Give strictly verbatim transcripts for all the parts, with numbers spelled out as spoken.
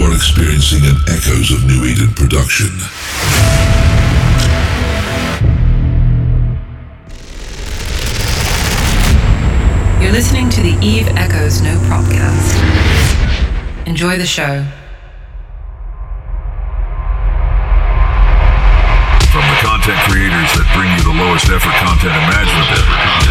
are experiencing an Echoes of New Eden production. You're listening to the Eve Echoes No Propcast. Enjoy the show. From the content creators that bring you the lowest effort content imaginable.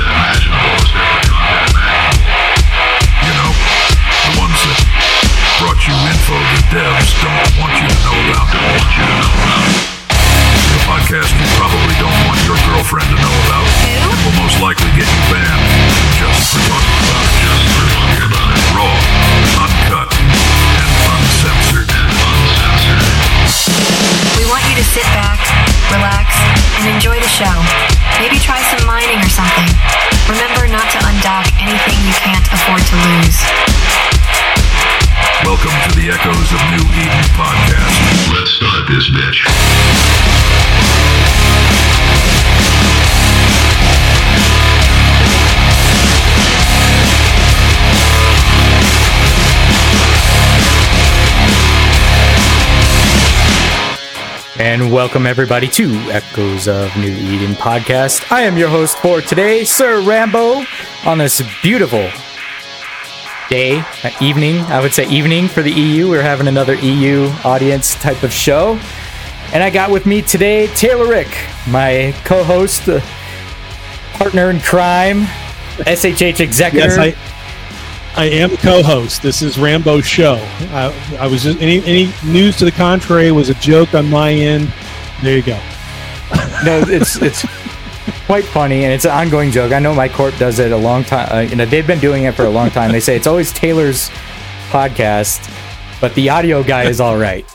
You know, the ones that brought you info that devs don't want you to know about. Don't want you to know about. The podcast you probably don't want your girlfriend to know about. And will most likely get you banned just for talking about it. Just for talking about it. Raw, uncut, and uncensored. And uncensored. We want you to sit back, relax, and enjoy the show. Maybe try some mining or something. Remember not to undock anything you can't afford to lose. Welcome to the Echoes of New Eden podcast. Let's start this bitch. And welcome everybody to Echoes of New Eden podcast. I am your host for today, Sir Rambo, on this beautiful day, uh, evening, I would say evening for the E U. We're having another E U audience type of show. And I got with me today Taylor Rick, my co-host, uh, partner in crime, S H H executive. Yes, I, I am co-host. This is Rambo's show. I, I was just, any any news to the contrary was a joke on my end. There you go. No, it's it's quite funny, and it's an ongoing joke. I know my corp does it a long time. Uh, you know, they've been doing it for a long time. They say it's always Taylor's podcast, but the audio guy is all right.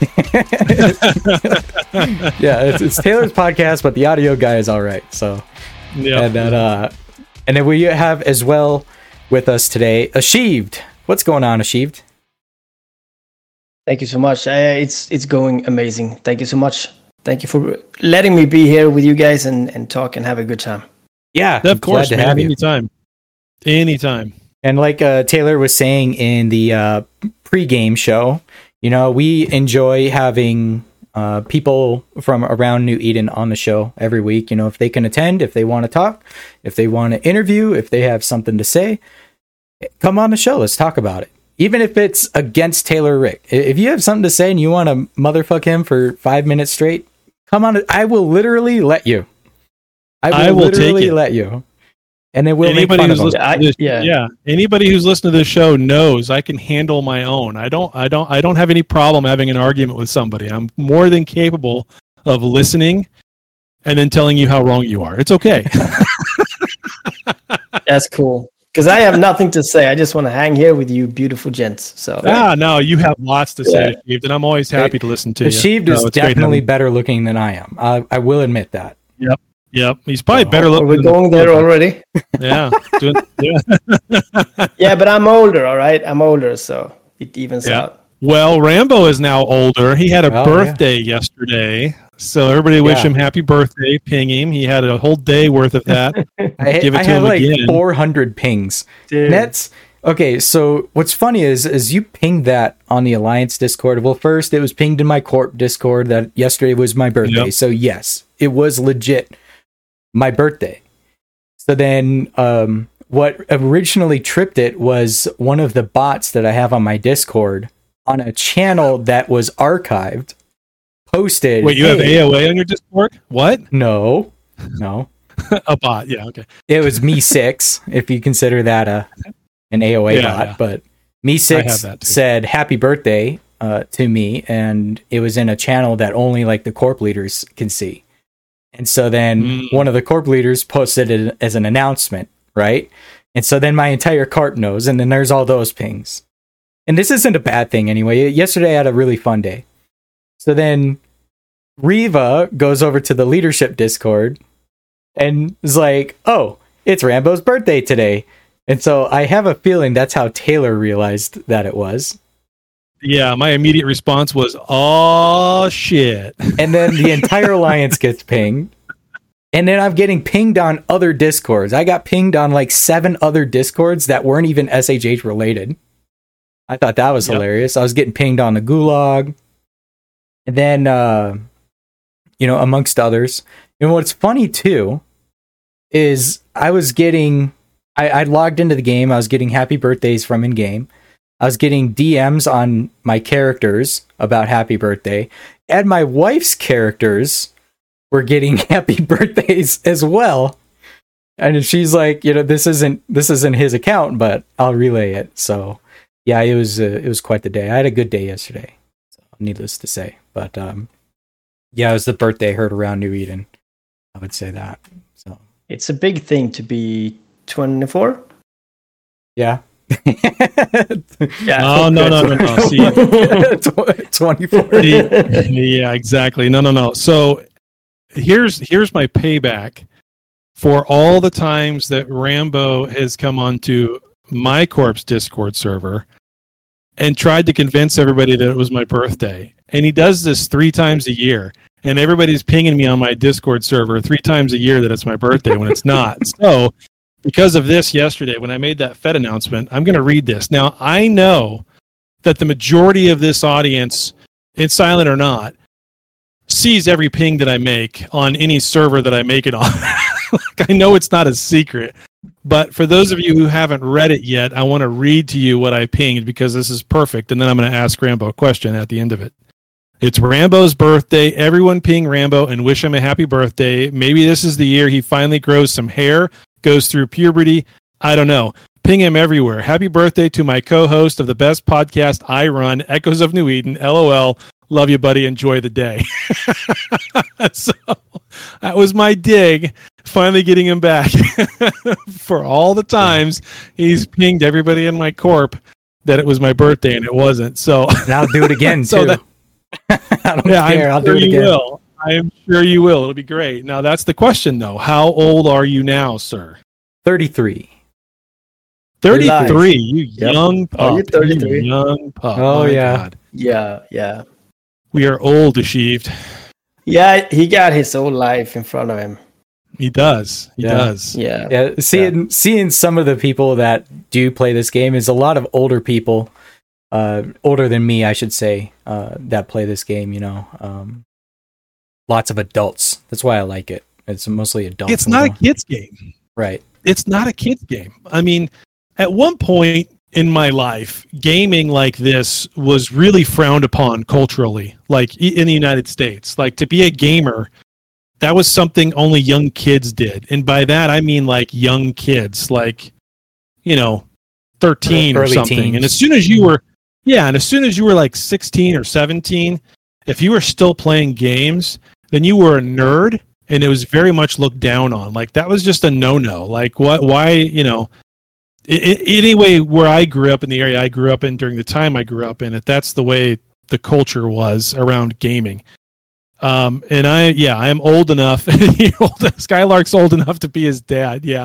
Yeah, it's, it's Taylor's podcast, but the audio guy is all right. So, yeah, and then uh, and then we have as well with us today, Ashived. What's going on, Ashived? Thank you so much. Uh, it's it's going amazing. Thank you so much. Thank you for letting me be here with you guys and, and talk and have a good time. Yeah, of course, glad to man. have you. Anytime. Anytime. And like uh, Taylor was saying in the uh, pre-game show, you know, we enjoy having uh, people from around New Eden on the show every week. You know, if they can attend, if they want to talk, if they want to interview, if they have something to say, come on the show. Let's talk about it. Even if it's against Taylor Rick. If you have something to say and you want to motherfuck him for five minutes straight, come on. I will literally let you. I will, I will literally take it. let you. And then we'll anybody make fun who's of him. listening to this, I, yeah. yeah. Anybody who's listening to this show knows I can handle my own. I don't I don't I don't have any problem having an argument with somebody. I'm more than capable of listening and then telling you how wrong you are. It's okay. That's cool. Because I have nothing to say. I just want to hang here with you, beautiful gents. So Ah, no, you have lots to say, Yeah. Ashived, and I'm always happy to listen to you. Ashived So is it's great definitely having- better looking than I am. I, I will admit that. Yep. Yep. He's probably Oh, better are looking. we than going the- there already? Yeah. Doing, yeah. Yeah, but I'm older, all right? I'm older, so it evens Yeah. out. Well, Rambo is now older. He had a Oh, birthday yesterday. So everybody wish Yeah. him happy birthday, ping him. He had a whole day worth of that. I, Give it I to had him like again. four hundred pings. Dude. That's okay. So what's funny is, is you pinged that on the Alliance Discord. Well, first it was pinged in my Corp Discord that yesterday was my birthday. Yep. So yes, it was legit my birthday. So then, um, what originally tripped it was one of the bots that I have on my Discord on a channel that was archived. Posted. Wait, you have "Hey," A O A on your Discord? What? No, no. A bot. Yeah, okay. It was Me Six, if you consider that a an A O A Yeah, bot. yeah. But Me I Six have that too. said "Happy Birthday" uh, to me, and it was in a channel that only like the corp leaders can see. And so then Mm. one of the corp leaders posted it as an announcement, right? And so then my entire corp knows, and then there's all those pings. And this isn't a bad thing anyway. Yesterday I had a really fun day. So then Riva goes over to the leadership Discord and is like, oh, it's Rambo's birthday today. And so I have a feeling that's how Taylor realized that it was. Yeah, my immediate response was, oh, shit. And then the entire alliance gets pinged. And then I'm getting pinged on other Discords. I got pinged on like seven other Discords that weren't even S H H related. I thought that was Yep. hilarious. I was getting pinged on the Gulag. And then, uh, you know, amongst others. And what's funny, too, is I was getting... I, I logged into the game. I was getting happy birthdays from in-game. I was getting D Ms on my characters about happy birthday. And my wife's characters were getting happy birthdays as well. And she's like, you know, this isn't this isn't his account, but I'll relay it. So, yeah, it was uh, it was quite the day. I had a good day yesterday, so needless to say. But um, yeah, it was the birthday heard around New Eden. I would say that. So It's a big thing to be twenty-four. yeah. Yeah. No, no, no, no, no. See, twenty-four. the- yeah, exactly. No, no, no. So here's here's my payback for all the times that Rambo has come onto my Corpse Discord server and tried to convince everybody that it was my birthday. And he does this three times a year. And everybody's pinging me on my Discord server three times a year that it's my birthday when it's not. So because of this yesterday, when I made that Fed announcement, I'm going to read this. Now, I know that the majority of this audience, it's silent or not, sees every ping that I make on any server that I make it on. Like, I know it's not a secret. But for those of you who haven't read it yet, I want to read to you what I pinged because this is perfect. And then I'm going to ask Rambo a question at the end of it. It's Rambo's birthday. Everyone ping Rambo and wish him a happy birthday. Maybe this is the year he finally grows some hair, goes through puberty. I don't know. Ping him everywhere. Happy birthday to my co-host of the best podcast I run, Echoes of New Eden. LOL. Love you, buddy. Enjoy the day. So that was my dig. Finally getting him back for all the times he's pinged everybody in my corp that it was my birthday and it wasn't. So And I'll do it again, So too. that- I don't yeah, care. I'm I'll sure do it you again. will. I am sure you will. It'll be great. Now that's the question, though. How old are you now, sir? thirty-three. Thirty-three. You Yep. young pup. Are you thirty-three? You young pup. Oh, My yeah. God. Yeah, yeah. We are old, achieved. Yeah, he got his whole life in front of him. He does. He Yeah. does. Yeah. Yeah, seeing seeing some of the people that do play this game is a lot of older people, uh, older than me, I should say, uh, that play this game. You know, um, lots of adults. That's why I like it. It's mostly adults. It's not a kid's game. right. It's not a kid's game. I mean, at one point in my life, gaming like this was really frowned upon culturally, like i- in the United States. Like to be a gamer, that was something only young kids did. And by that, I mean like young kids, like, you know, thirteen or Early something. teens. And as soon as you were, yeah, and as soon as you were like sixteen or seventeen, if you were still playing games, then you were a nerd and it was very much looked down on. Like that was just a no-no. Like what, why, you know, I, I, anyway, where I grew up in the area I grew up in during the time I grew up in it, that's the way the culture was around gaming. Um, and I, yeah, I am old enough. Skylark's old enough to be his dad. Yeah.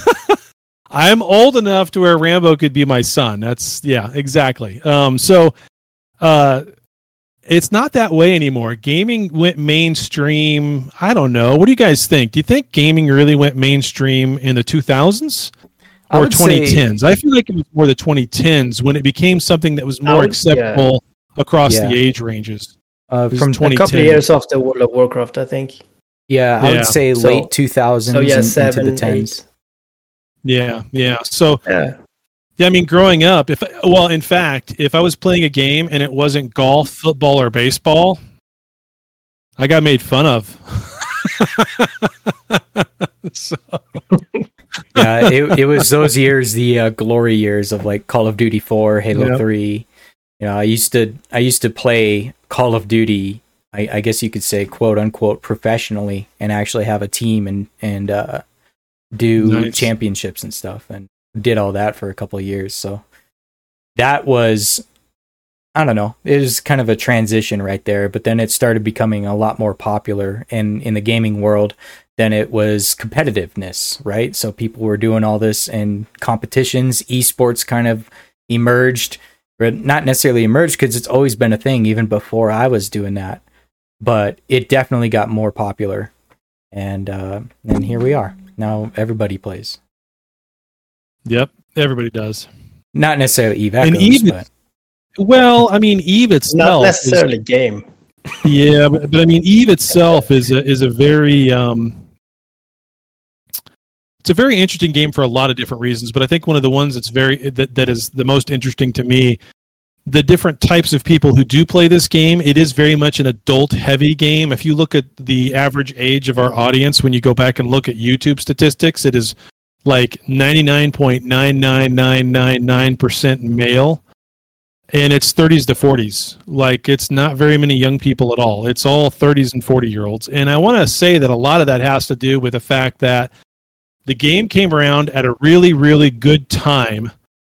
I am old enough to where Rambo could be my son. That's, yeah, exactly. Um, so, uh, it's not that way anymore. Gaming went mainstream. I don't know. What do you guys think? Do you think gaming really went mainstream in the two thousands? I Or would say- twenty tens. I feel like it was more the twenty tens when it became something that was more would- acceptable across Yeah. the age ranges. Uh, was from twenty A couple of ten. years after World of Warcraft, I think. yeah, I Yeah. would say So- late two thousands So yeah, and seven, into the tens. eight. Yeah, yeah. So Yeah. yeah, I mean, growing up, if well, in fact, if I was playing a game and it wasn't golf, football, or baseball, I got made fun of. So, Yeah, it it was those years, the uh, glory years of like Call of Duty four, Halo Yeah. three. You know, I used to I used to play Call of Duty. I, I guess you could say, quote unquote, professionally, and actually have a team and and uh, do Nice. championships and stuff, and did all that for a couple of years. So that was, I don't know, it was kind of a transition right there. But then it started becoming a lot more popular in in the gaming world. Then it was competitiveness, right? So people were doing all this and competitions, esports kind of emerged, but not necessarily emerged because it's always been a thing even before I was doing that. But it definitely got more popular. And uh, and here we are. Now everybody plays. yep, everybody does. Not necessarily Eve And Echoes, even- but Well, I mean, Eve Not itself. necessarily Is, game. yeah, but, but I mean, Eve itself is a, is a very um, it's a very interesting game for a lot of different reasons. But I think one of the ones that's very that, that is the most interesting to me, the different types of people who do play this game. It is very much an adult-heavy game. If you look at the average age of our audience, when you go back and look at YouTube statistics, it is like ninety-nine point nine nine nine nine nine percent male. And it's thirties to forties. Like, it's not very many young people at all. It's all thirties and forty-year-olds. And I want to say that a lot of that has to do with the fact that the game came around at a really, really good time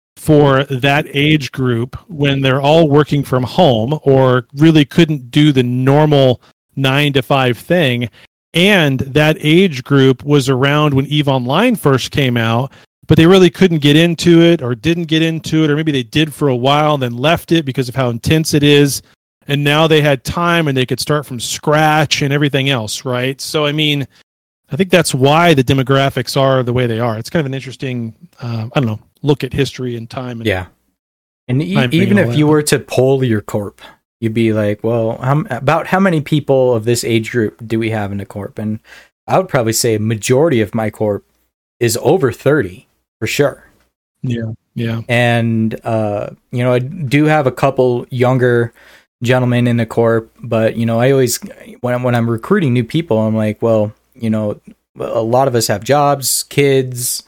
for that age group when they're all working from home or really couldn't do the normal nine to five thing. And that age group was around when EVE Online first came out, but they really couldn't get into it or didn't get into it, or maybe they did for a while and then left it because of how intense it is. And now they had time and they could start from scratch and everything else, right? So, I mean, I think that's why the demographics are the way they are. It's kind of an interesting, uh, I don't know, look at history and time. And yeah. And e- even if you were to poll your corp, you'd be like, well, how, about how many people of this age group do we have in the corp? And I would probably say a majority of my corp is over thirty. For sure. Yeah, yeah. And, uh, you know, I do have a couple younger gentlemen in the corp, but, you know, I always, when I'm, when I'm recruiting new people, I'm like, well, you know, a lot of us have jobs, kids,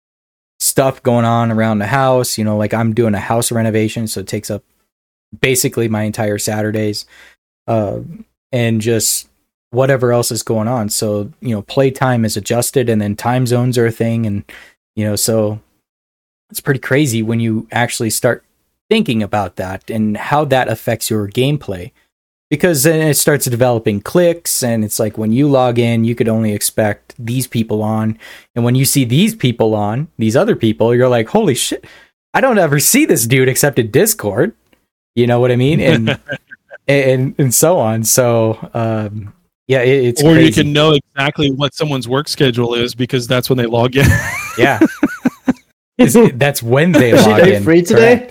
stuff going on around the house. You know, like I'm doing a house renovation, so it takes up basically my entire Saturdays, uh, and just whatever else is going on. So, you know, playtime is adjusted, and then time zones are a thing, and you know, so it's pretty crazy when you actually start thinking about that and how that affects your gameplay. Because then it starts developing clicks, and it's like when you log in, you could only expect these people on. And when you see these people on, these other people, you're like, holy shit, I don't ever see this dude except in Discord. You know what I mean? And and, and so on. So, um, yeah, it, it's or crazy. You can know exactly what someone's work schedule is because that's when they log in. Yeah, it's, that's when they Is log she in. free today?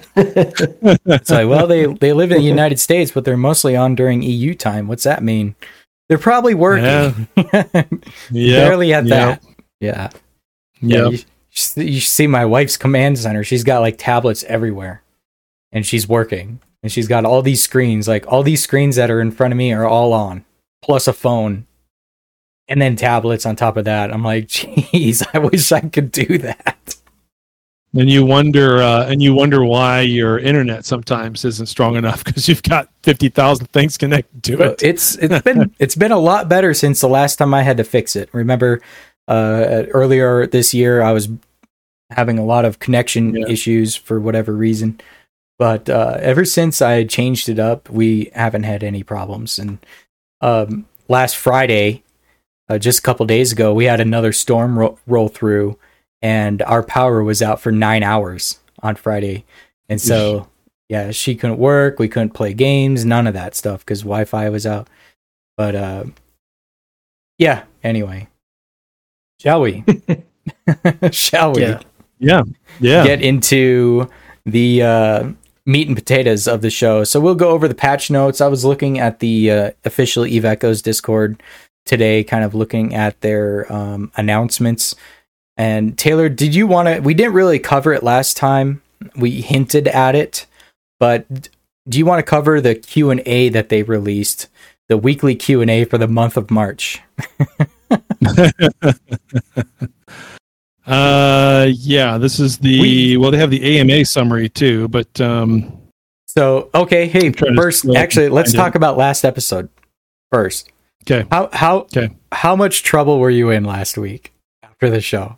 It's like, well, they they live in the United States, but they're mostly on during E U time. What's that mean? They're probably working. Yeah. Barely at Yep. that. Yeah. Yeah. You, you see my wife's command center. She's got like tablets everywhere, and she's working, and she's got all these screens. Like all these screens that are in front of me are all on, plus a phone, and then tablets on top of that. I'm like, geez, I wish I could do that. And you wonder, uh, and you wonder why your internet sometimes isn't strong enough because you've got fifty thousand things connected to it. It's it's been it's been a lot better since the last time I had to fix it. Remember, uh, earlier this year I was having a lot of connection Yeah. issues for whatever reason, but uh, ever since I changed it up, we haven't had any problems. And um, last Friday, uh, just a couple days ago, we had another storm ro- roll through. And our power was out for nine hours on Friday. And so, yeah, she couldn't work. We couldn't play games, none of that stuff because Wi-Fi was out. But, uh, yeah, anyway. Shall we? Shall we? Yeah. Yeah. Yeah. Get into the uh, meat and potatoes of the show. So we'll go over the patch notes. I was looking at the uh, official Eve Echoes Discord today, kind of looking at their um, announcements. And Taylor, did you want to, we didn't really cover it last time. We hinted at it, but do you want to cover the Q and A that they released, the weekly Q and A for the month of March? uh, yeah, this is the, We- well, they have the A M A summary too, but, um, So, okay, hey, trying to first, scroll up actually, and let's find talk it. about last episode first. okay. How, how, Okay. how much trouble were you in last week after the show?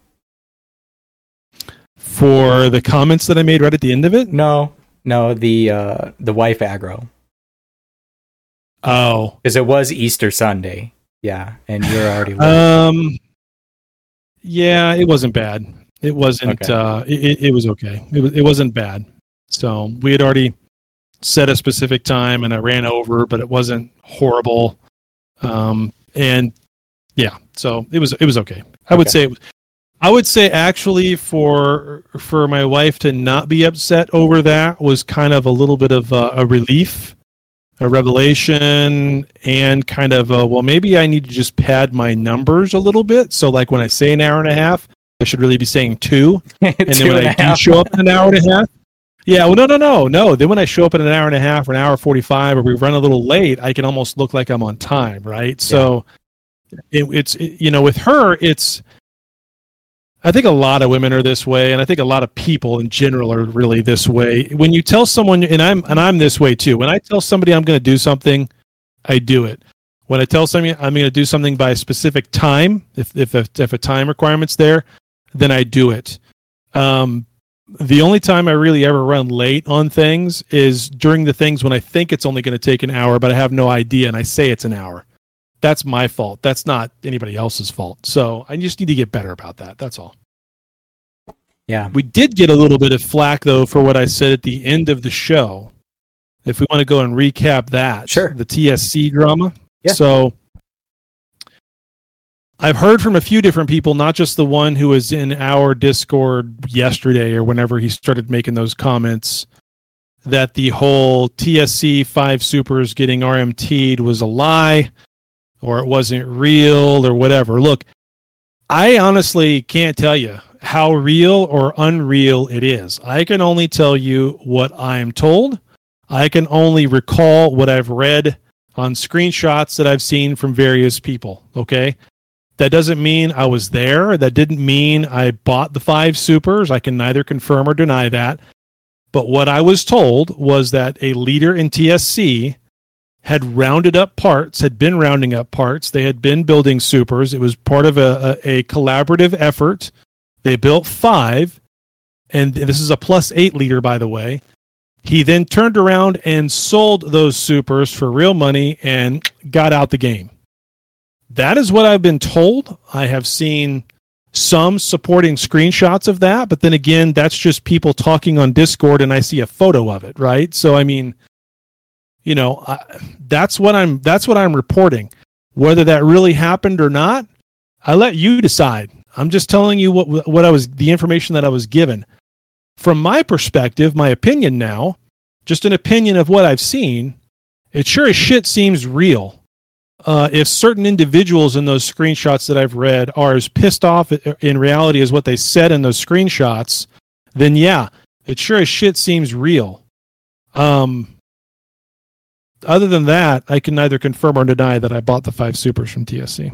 For the comments that I made right at the end of it. No, no, the, uh, the wife aggro. Oh, Because it was Easter Sunday. Yeah, and you're already late. um, yeah, it wasn't bad. It wasn't, Okay. uh, it, it- it was okay. It was, it wasn't bad. So we had already set a specific time and I ran over, but it wasn't horrible. Um, and yeah, so it was, it was okay. I would Okay. say it was, I would say actually for for my wife to not be upset over that was kind of a little bit of a, a relief, a revelation, and kind of a, well, maybe I need to just pad my numbers a little bit. So like when I say an hour and a half, I should really be saying two. And Two then when and I a do half. show up in an hour and a half, yeah, well, no, no, no, no. Then when I show up in an hour and a half or an hour forty-five, or we run a little late, I can almost look like I'm on time, right? So it, it's, it, you know, with her, it's, I think a lot of women are this way, and I think a lot of people in general are really this way. When you tell someone, and I'm and I'm this way too. When I tell somebody I'm going to do something, I do it. When I tell somebody I'm going to do something by a specific time, if if a, if a time requirement's there, then I do it. Um, the only time I really ever run late on things is during the things when I think it's only going to take an hour, but I have no idea, and I say it's an hour. That's my fault. That's not anybody else's fault. So I just need to get better about that. That's all. Yeah. We did get a little bit of flack, though, for what I said at the end of the show. If we want to go and recap that. Sure. The T S C drama. Yeah. So I've heard from a few different people, not just the one who was in our Discord yesterday or whenever he started making those comments, that the whole T S C five Supers getting R M T'd was a lie, or it wasn't real, or whatever. Look, I honestly can't tell you how real or unreal it is. I can only tell you what I'm told. I can only recall what I've read on screenshots that I've seen from various people, okay? That doesn't mean I was there. That didn't mean I bought the five Supers. I can neither confirm or deny that. But what I was told was that a leader in T S C had rounded up parts, had been rounding up parts. They had been building Supers. It was part of a, a, a collaborative effort. They built five, and this is a plus eight leader, by the way. He then turned around and sold those Supers for real money and got out the game. That is what I've been told. I have seen some supporting screenshots of that, but then again, that's just people talking on Discord, and I see a photo of it, right? So, I mean, you know, I, that's what I'm. That's what I'm reporting. Whether that really happened or not, I let you decide. I'm just telling you what what I was, the information that I was given. From my perspective, my opinion now, just an opinion of what I've seen, it sure as shit seems real. Uh, if certain individuals in those screenshots that I've read are as pissed off in reality as what they said in those screenshots, then yeah, it sure as shit seems real. Um, other than that, I can neither confirm or deny that I bought the five Supers from T S C.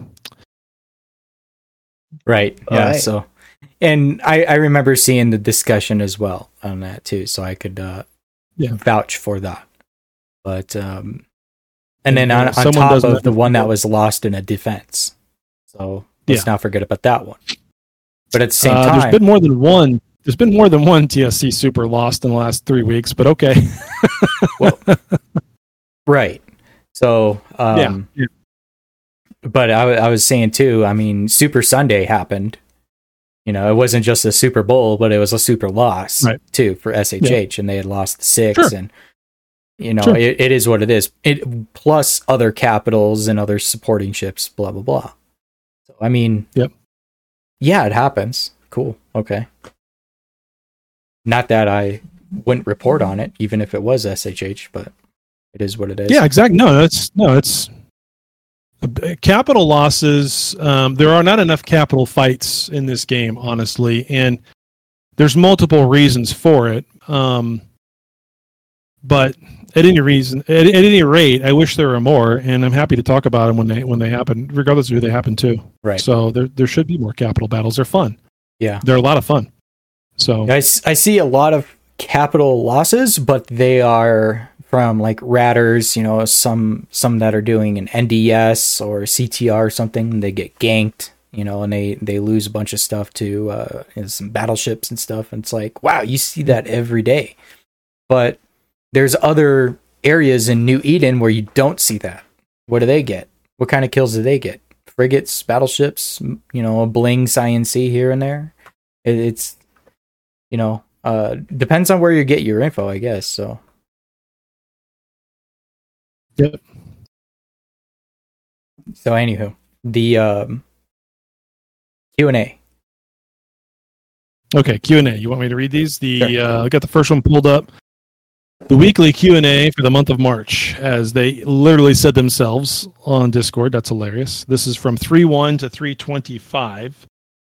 Right. All Yeah. right. So, and I, I remember seeing the discussion as well on that too, so I could uh, Yeah. vouch for that. But um, and then Yeah, on, on someone top doesn't of the one that understand. was lost in a defense, so let's Yeah. not forget about that one. But at the same Uh, time, there's been more than one. There's been more than one T S C Super lost in the last three weeks, but okay. well, right. So um, yeah. but I, w- I was saying too, I mean, Super Sunday happened. You know, it wasn't just a Super Bowl, but it was a super loss Right. too for S H H, and they had lost six. Sure. And you know, Sure. it, it is what it is. It plus other capitals and other supporting ships, blah blah blah. So I mean, Yep. yeah, it happens. Cool. Okay. Not that I wouldn't report on it, even if it was S H H, but it is what it is. Yeah, exactly. No, it's no, it's capital losses. Um, there are not enough capital fights in this game, honestly, and there's multiple reasons for it. Um, but at any reason, at, at any rate, I wish there were more, and I'm happy to talk about them when they when they happen, regardless of who they happen to. Right. So there there should be more capital battles. They're fun. Yeah. They're a lot of fun. So I, s- I see a lot of capital losses, but they are from like Ratters, you know, some some that are doing an N D S or C T R or something. They get ganked, you know, and they, they lose a bunch of stuff to uh, and some battleships and stuff. And it's like, wow, you see that every day. But there's other areas in New Eden where you don't see that. What do they get? What kind of kills do they get? Frigates, battleships, you know, a bling C N C here and there. It, it's, you know, uh, depends on where you get your info, I guess. So, yep. so anywho, the um, Q and A. Okay, Q and A. You want me to read these? The Sure. uh, I got the first one pulled up. The weekly Q and A for the month of March, as they literally said themselves on Discord. That's hilarious. This is from three one to three twenty-five.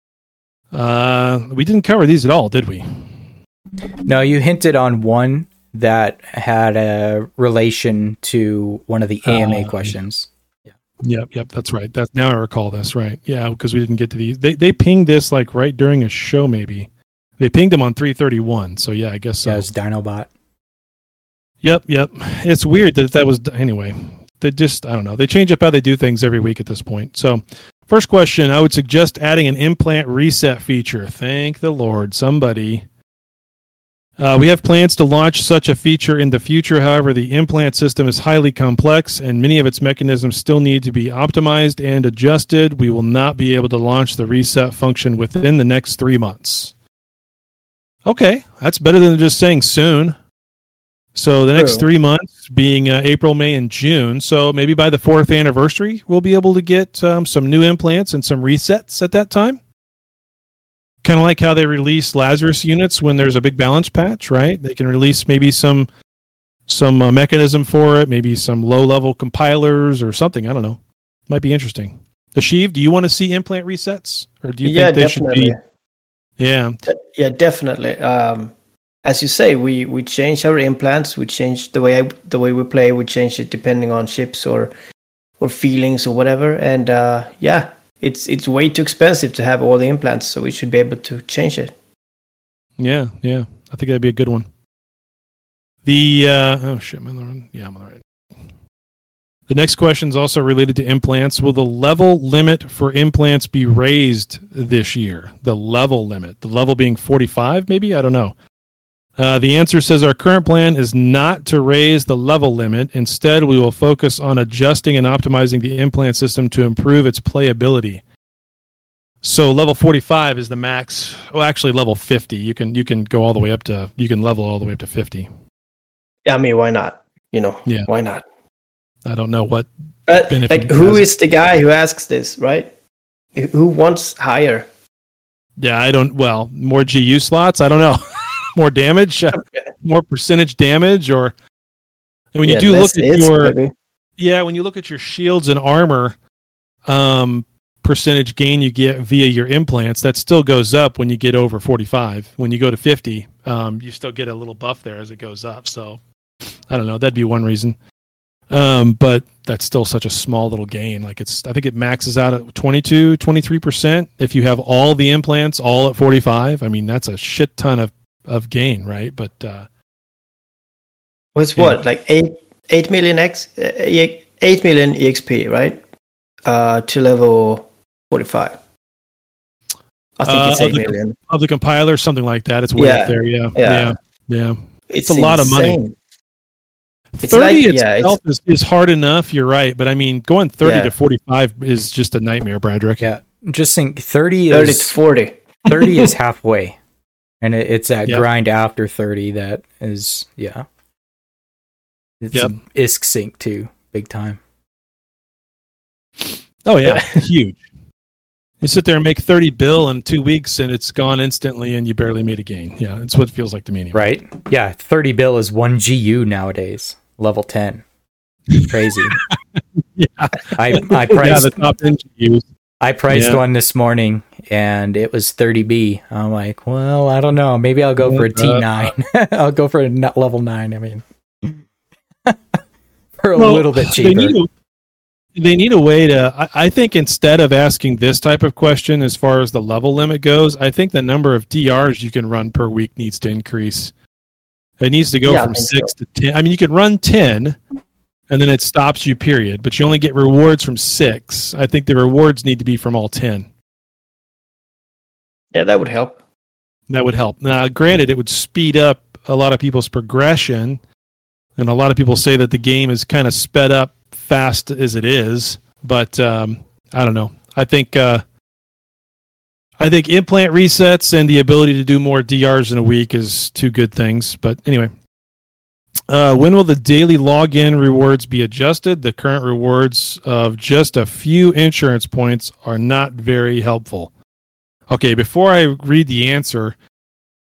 Uh, we didn't cover these at all, did we? No, you hinted on one that had a relation to one of the A M A Uh, questions. Yep, yep, that's right. That's now I recall this, right? Yeah, because we didn't get to these. They they pinged this like right during a show, maybe. They pinged them on three thirty-one. So yeah, I guess so. Yeah, it was Dinobot. Yep, yep. It's weird that that was anyway. They just I don't know. They change up how they do things every week at this point. So, first question, I would suggest adding an implant reset feature. Thank the Lord, somebody. Uh, we have plans to launch such a feature in the future. However, the implant system is highly complex and many of its mechanisms still need to be optimized and adjusted. We will not be able to launch the reset function within the next three months. Okay, that's better than just saying soon. So the next True. three months being uh, April, May, and June. So maybe by the fourth anniversary, we'll be able to get um, some new implants and some resets at that time. Kind of like how they release Lazarus units when there's a big balance patch, right? They can release maybe some some uh, mechanism for it, maybe some low-level compilers or something. I don't know. Might be interesting. Ashiv, do you want to see implant resets, or do you Yeah, think they definitely. should be? Yeah, Yeah, definitely. Um, as you say, we we change our implants. We change the way I, the way we play. We change it depending on chips or or feelings or whatever. And uh, yeah, it's it's way too expensive to have all the implants. So we should be able to change it. yeah, yeah. I think that'd be a good one. The uh, oh shit, am I on the right? Yeah, I'm on the right. The next question is also related to implants. Will the level limit for implants be raised this year? The level limit, the level being forty-five, maybe? I don't know. Uh, the answer says our current plan is not to raise the level limit. Instead, we will focus on adjusting and optimizing the implant system to improve its playability. So level forty-five is the max. Well, actually, level fifty. You can you can go all the way up to you can level all the way up to fifty. Yeah, I mean, why not? You know, Yeah. why not? I don't know what. But benefit like, it who has. is the guy who asks this, right? Who wants higher? Yeah, I don't. Well, more G U slots. I don't know. More damage, uh, more percentage damage, or and when you Yeah, do less look at hits, your maybe. yeah, when you look at your shields and armor, um, percentage gain you get via your implants, that still goes up when you get over forty-five. When you go to fifty, um, you still get a little buff there as it goes up. So I don't know. That'd be one reason. Um, but that's still such a small little gain. Like it's, I think it maxes out at twenty-two, twenty-three percent. If you have all the implants all at forty-five, I mean, that's a shit ton of, of gain, right? But, uh, What's yeah. what? Like eight eight million X uh, eight eight million E X P, right? Uh, to level forty-five. I think Uh, it's of eight the- million. of the compiler, something like that. It's way Yeah. up there. Yeah. Yeah. Yeah. Yeah. It's a lot of money. insane. It's thirty like- yeah, itself is, is hard enough. You're right. But I mean, going thirty Yeah. to forty-five is just a nightmare, Bradrick. Yeah, just think thirty thirty to is forty. thirty is halfway, and it, it's that Yep. grind after thirty that is yeah. It's Yep. I S K sync too, big time. Oh yeah, huge. You sit there and make thirty bill in two weeks, and it's gone instantly, and you barely made a gain. Yeah, that's what it feels like to me. Anyway. Right? Yeah, thirty bill is one G U nowadays, level ten. Crazy. Yeah, I I yeah, priced the top end you use. I priced Yeah. one this morning and it was thirty B. I'm like, well, I don't know. Maybe I'll go for a Uh, T nine. I'll go for a n- level nine. I mean, for a Well, little bit They cheaper. need, a, they need a way to. I, I think instead of asking this type of question as far as the level limit goes, I think the number of D Rs you can run per week needs to increase. It needs to go Yeah, I from think six to ten. I mean, you can run ten, and then it stops you. Period. But you only get rewards from six. I think the rewards need to be from all ten. Yeah, that would help. That would help. Now, granted, it would speed up a lot of people's progression, and a lot of people say that the game is kind of sped up fast as it is. But um, I don't know. I think uh, I think implant resets and the ability to do more D Rs in a week is two good things. But anyway, uh, when will the daily login rewards be adjusted? The current rewards of just a few insurance points are not very helpful. Okay, before I read the answer,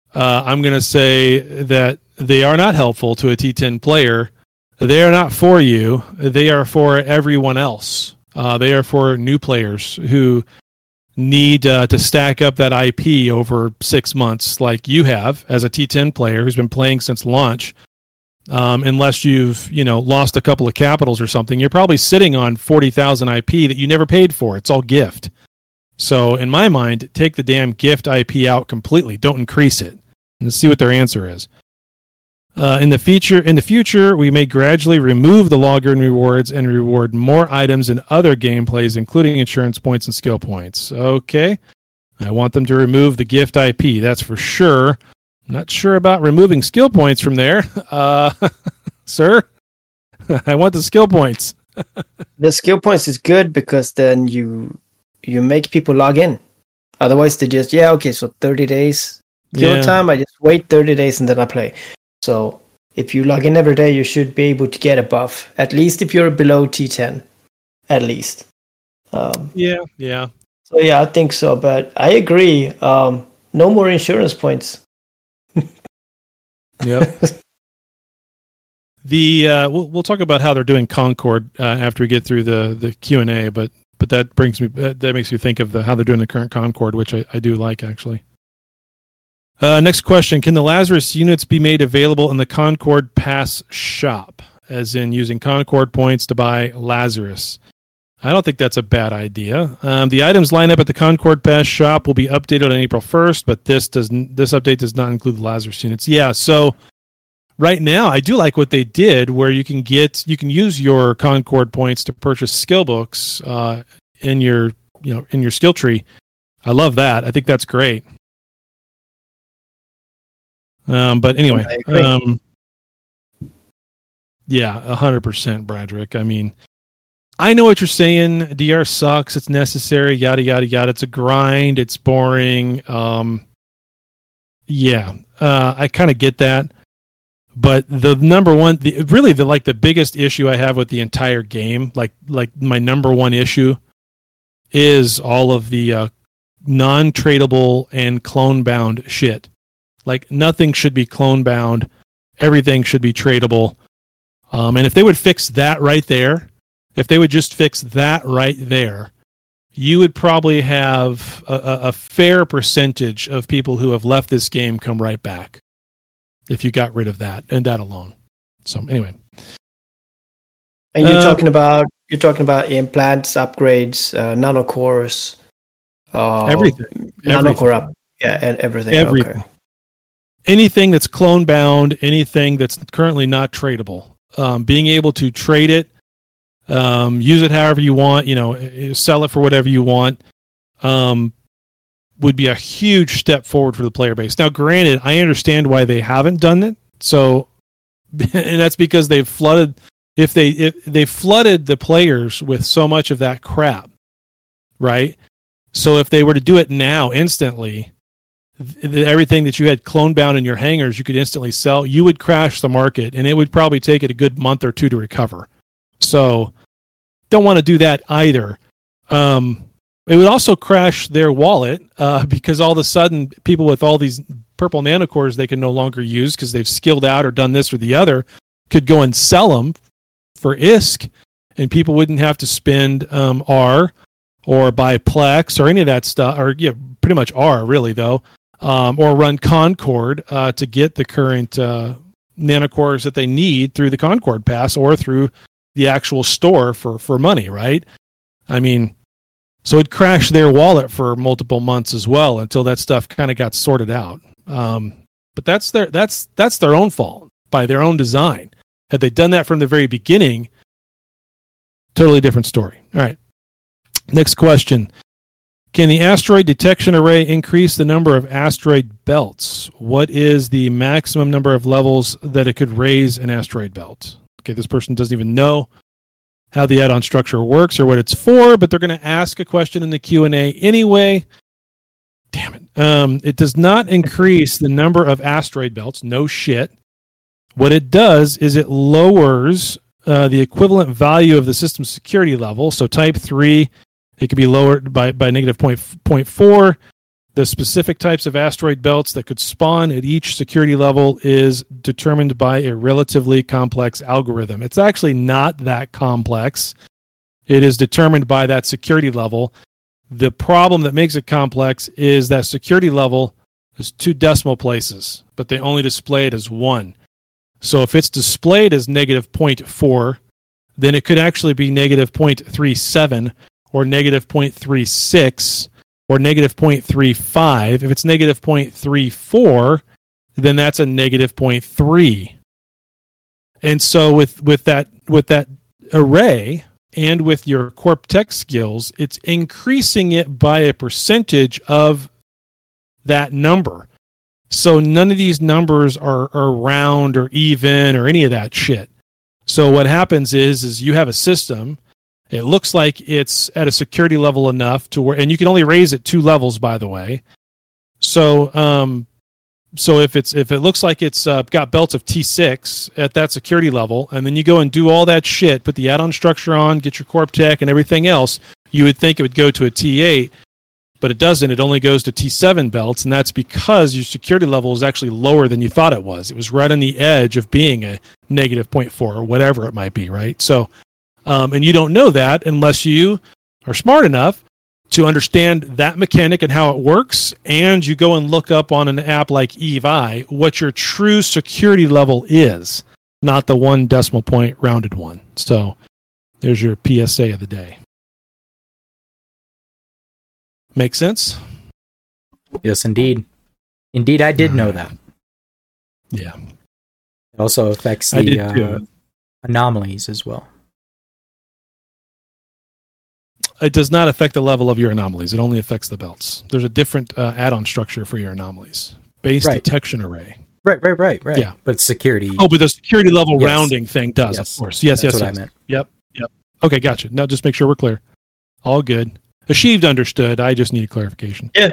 uh, I'm going to say that they are not helpful to a T ten player. They are not for you. They are for everyone else. Uh, they are for new players who need uh, to stack up that I P over six months like you have as a T ten player who's been playing since launch. Um, unless you've, you know, lost a couple of capitals or something, you're probably sitting on forty thousand I P that you never paid for. It's all gift. So in my mind, take the damn gift I P out completely. Don't increase it. And see what their answer is. Uh, in the future, in the future, we may gradually remove the login rewards and reward more items in other gameplays, including insurance points and skill points. Okay. I want them to remove the gift I P. That's for sure. Not sure about removing skill points from there. Uh, sir, I want the skill points. The skill points is good because then you you make people log in. Otherwise, they just, yeah, okay, so thirty days kill Yeah. time. I just wait thirty days and then I play. So if you log in every day, you should be able to get a buff. At least if you're below T ten. At least. Um, Yeah, yeah. so yeah, I think so. But I agree. Um, no more insurance points. Yep. The uh, we'll we'll talk about how they're doing Concord uh, after we get through the, the Q and A, but but that brings me that that makes me think of the how they're doing the current Concord, which I, I do like actually. Uh, next question: can the Lazarus units be made available in the Concord Pass shop, as in using Concord points to buy Lazarus? I don't think that's a bad idea. Um, the items lineup at the Concord Pass shop will be updated on April first, but this does n- this update does not include the Lazarus units. Yeah, so right now I do like what they did, where you can get you can use your Concord points to purchase skill books uh, in your you know in your skill tree. I love that. I think that's great. Um, but anyway, I agree. um, yeah, a hundred percent, Bradrick. I mean. I know what you're saying. D R sucks. It's necessary. Yada yada yada. It's a grind. It's boring. Um, yeah, uh, I kind of get that. But the number one, the, really, the like the biggest issue I have with the entire game, like like my number one issue, is all of the uh, non-tradable and clone-bound shit. Like nothing should be clone-bound. Everything should be tradable. Um, and if they would fix that right there. If they would just fix that right there, you would probably have a, a, a fair percentage of people who have left this game come right back. If you got rid of that and that alone. So anyway, And you're Uh, talking about you're talking about implants, upgrades, uh, nanocores, uh, everything, nanocore up, yeah, and everything. Everything. Okay. anything that's clone bound, anything that's currently not tradable, um, being able to trade it. Um, use it however you want, you know, eh, sell it for whatever you want, um, would be a huge step forward for the player base. Now, granted, I understand why they haven't done it. So, and that's because they've flooded, if they, if they flooded the players with so much of that crap, right? So if they were to do it now instantly, th- everything that you had clone bound in your hangars, you could instantly sell, you would crash the market, and it would probably take it a good month or two to recover. So don't want to do that either. Um, it would also crash their wallet uh, because all of a sudden people with all these purple nanocores they can no longer use because they've skilled out or done this or the other could go and sell them for I S K, and people wouldn't have to spend um, R or buy Plex or any of that stuff, or yeah, pretty much R really though, um, or run Concord uh, to get the current uh, nanocores that they need through the Concord Pass or through the actual store for, for money, right? I mean, so it crashed their wallet for multiple months as well until that stuff kind of got sorted out. Um, but that's their that's that's their own fault by their own design. Had they done that from the very beginning, totally different story. All right. Next question. Can the asteroid detection array increase the number of asteroid belts? What is the maximum number of levels that it could raise an asteroid belt? Okay, this person doesn't even know how the add-on structure works or what it's for, but they're going to ask a question in the Q and A anyway. Damn it. Um, it does not increase the number of asteroid belts. No shit. What it does is it lowers uh, the equivalent value of the system security level. So type three, it could be lowered by, by negative point, point four. The The specific types of asteroid belts that could spawn at each security level is determined by a relatively complex algorithm. It's actually not that complex. It is determined by that security level. The problem that makes it complex is that security level is two decimal places, but they only display it as one. So if it's displayed as negative zero point four, then it could actually be negative zero point three seven or negative zero point three six or negative zero point three five. If it's negative zero point three four, then that's a negative zero point three. And so with, with that with that array and with your Corp Tech skills, it's increasing it by a percentage of that number. So none of these numbers are, are round or even or any of that shit. So what happens is, is you have a system. It looks like it's at a security level enough to where, and you can only raise it two levels, by the way. So, um, so if it's if it looks like it's uh, got belts of T six at that security level, and then you go and do all that shit, put the add-on structure on, get your Corp Tech and everything else, you would think it would go to a T eight. But it doesn't. It only goes to T seven belts, and that's because your security level is actually lower than you thought it was. It was right on the edge of being a negative zero point four or whatever it might be, right? So, um, and you don't know that unless you are smart enough to understand that mechanic and how it works, and you go and look up on an app like EveEye what your true security level is, not the one decimal point rounded one. So there's your P S A of the day. Make sense? Yes, indeed. Indeed, I did know that. Yeah. It also affects I the did uh, too. anomalies as well. It does not affect the level of your anomalies. It only affects the belts. There's a different uh, add-on structure for your anomalies. Base Right. detection array. Right, right, right, right. Yeah. But security. Oh, but the security level Yes. rounding thing does, Yes. of course. Yes, That's yes, what yes. I meant. Yep, yep. Okay, gotcha. Now just make sure we're clear. All good. Achieved understood. I just need clarification. Yeah.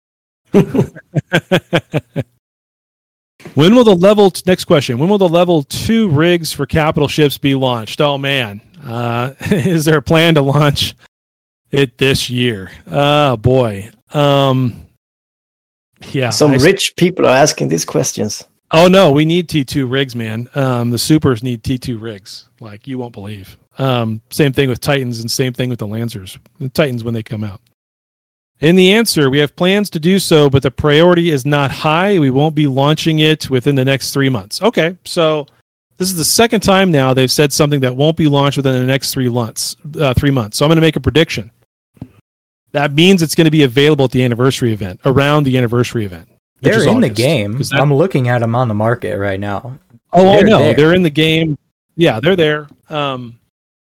When will the level t- next question? When will the level two rigs for capital ships be launched? Oh man, uh, is there a plan to launch it this year? Oh boy. Um, yeah. Some I- rich people are asking these questions. Oh no, we need T two rigs, man. Um, the supers need T two rigs, like you won't believe. Um, same thing with Titans, and same thing with the Lancers. The Titans when they come out. In the answer, we have plans to do so, but the priority is not high. We won't be launching it within the next three months. Okay, so this is the second time now they've said something that won't be launched within the next three months. Uh, three months. So I'm going to make a prediction. That means it's going to be available at the anniversary event, around the anniversary event. which They're is in the August. game. Is that- I'm looking at them on the market right now. Oh, I They're know. there. They're in the game. Yeah, they're there. Um,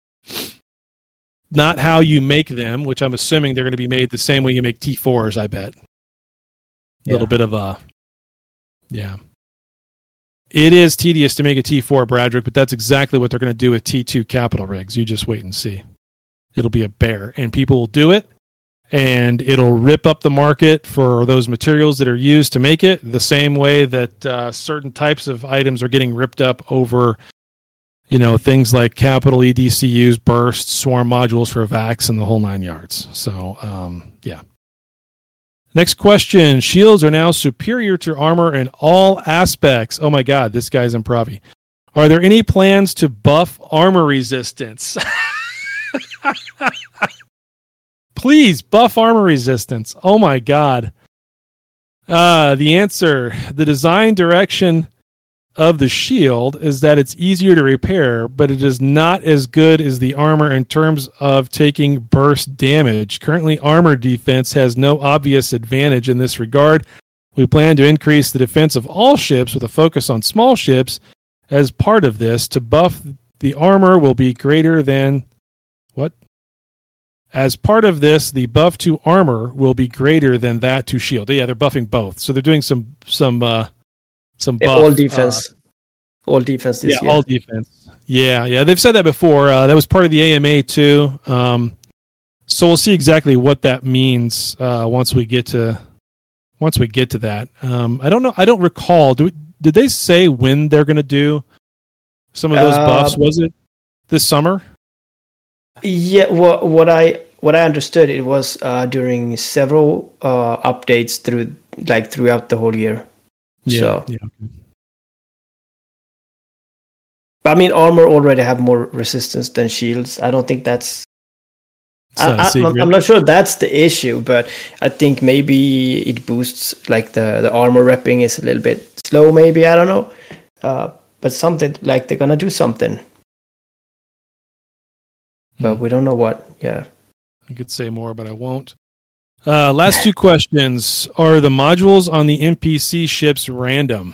not how you make them, which I'm assuming they're going to be made the same way you make T fours, I bet. A Yeah. little bit of a... Yeah. It is tedious to make a T four, Bradrick, but that's exactly what they're going to do with T two capital rigs. You just wait and see. It'll be a bear, and people will do it, and it'll rip up the market for those materials that are used to make it, the same way that uh, certain types of items are getting ripped up over, you know, things like capital E D C Us, bursts, swarm modules for vacs, and the whole nine yards. So, um, yeah. Next question. Shields are now superior to armor in all aspects. Oh my God, this guy's improv. Are there any plans to buff armor resistance? Please buff armor resistance. Oh my God. Uh, the answer, the design direction of the shield is that it's easier to repair, but it is not as good as the armor in terms of taking burst damage. Currently, armor defense has no obvious advantage in this regard. We plan to increase the defense of all ships with a focus on small ships. As part of this, to buff the armor will be greater than... What? As part of this, the buff to armor will be greater than that to shield. Yeah, they're buffing both. So they're doing some... some uh, Some buff, all defense. Uh, all defense this yeah, year. all defense. Yeah, yeah. They've said that before. Uh, that was part of the A M A too. Um, so we'll see exactly what that means uh, once we get to once we get to that. Um, I don't know. I don't recall. Do we, did they say when they're going to do some of those Uh, buffs? Was it this summer? Yeah, what what I what I understood, it was uh, during several uh, updates through like throughout the whole year. Yeah, So, yeah. but I mean, armor already have more resistance than shields. I don't think that's. It's not a I, I, I'm, secret. I'm not sure that's the issue, but I think maybe it boosts like the the armor repping is a little bit slow. Maybe I don't know, uh, but something like they're gonna do something, but we don't know what. Yeah. I could say more, but I won't. Uh, last two questions. Are the modules on the N P C ships random?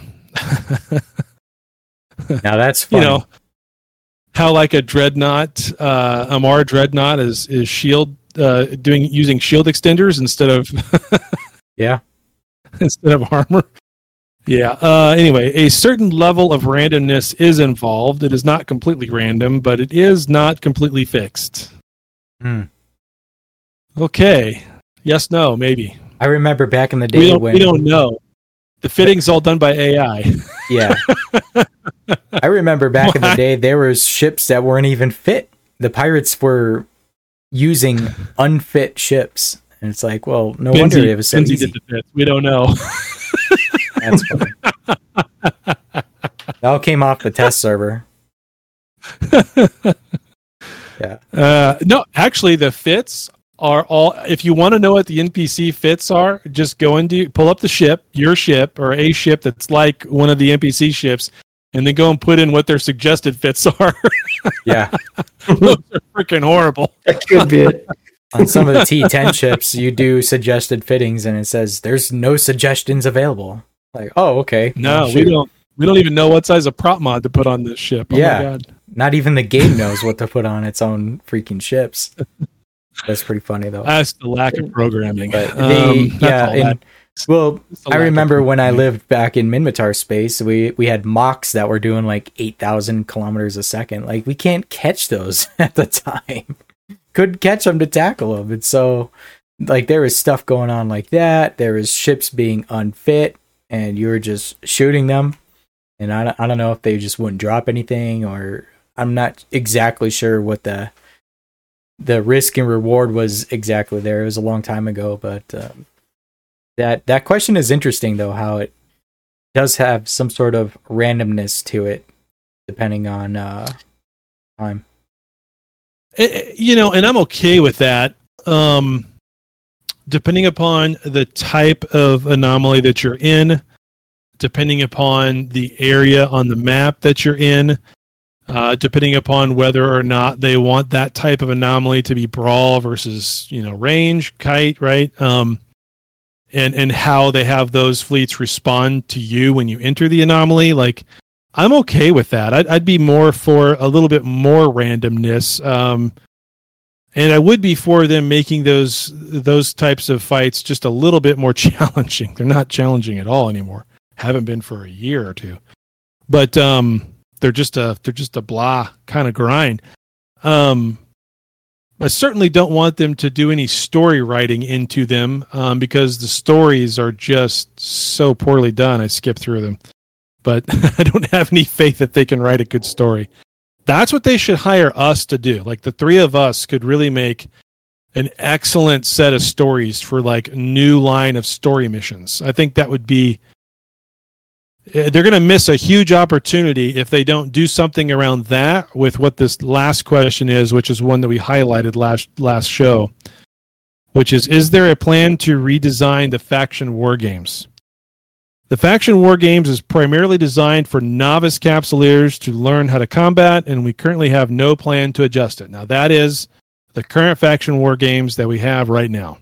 Now that's You funny. know, how like a dreadnought, uh, Amar dreadnought is, is shield, uh, doing, using shield extenders instead of, yeah. instead of armor. Yeah. Uh, anyway, a certain level of randomness is involved. It is not completely random, but it is not completely fixed. Hmm. Okay. Yes, no, maybe. I remember back in the day We don't, when we don't know. The fitting's all done by A I. yeah. I remember back in the day there was ships that weren't even fit. The pirates were using unfit ships, and it's like, well, no wonder it was so Benzie easy. did the fits. We don't know. That's funny. That all came off the test server. Yeah. Uh, no, actually, the fits are all. If you want to know what the N P C fits are, just go into pull up the ship, your ship, or a ship that's like one of the N P C ships, and then go and put in what their suggested fits are. Yeah. Those are freaking horrible. That could be it. On some of the T ten ships, you do suggested fittings, and it says there's no suggestions available. Like, oh, okay. No, Well, we shoot. don't. We don't even know what size of prop mod to put on this ship. Oh Yeah. my god. Not even the game knows what to put on its own freaking ships. That's pretty funny, though. That's the lack of programming. But Um, they, that's yeah, all and that. well, It's the I lack of remember when I programming. lived back in Minmatar space, we we had mocks that were doing like eight thousand kilometers a second. Like, we can't catch those at the time. Couldn't catch them to tackle them. And so, like, there was stuff going on like that. There was ships being unfit, and you were just shooting them. And I don't, I don't know if they just wouldn't drop anything, or I'm not exactly sure what the the risk and reward was exactly there. It was a long time ago, but um, that that question is interesting, though, how it does have some sort of randomness to it, depending on uh, time. Eh, eh, you know, and I'm okay with that. Um, depending upon the type of anomaly that you're in, depending upon the area on the map that you're in, uh, depending upon whether or not they want that type of anomaly to be brawl versus, you know, range, kite, right? Um, and and how they have those fleets respond to you when you enter the anomaly. Like, I'm okay with that. I'd, I'd be more for a little bit more randomness. Um, and I would be for them making those those types of fights just a little bit more challenging. They're not challenging at all anymore. Haven't been for a year or two, but um, they're just a they're just a blah kind of grind. Um, I certainly don't want them to do any story writing into them um, because the stories are just so poorly done. I skip through them, but I don't have any faith that they can write a good story. That's what they should hire us to do. Like, the three of us could really make an excellent set of stories for like new line of story missions. I think that would be. They're going to miss a huge opportunity if they don't do something around that with what this last question is, which is one that we highlighted last last show, which is, is there a plan to redesign the faction war games? The faction war games is primarily designed for novice capsuleers to learn how to combat, and we currently have no plan to adjust it. Now, that is the current faction war games that we have right now.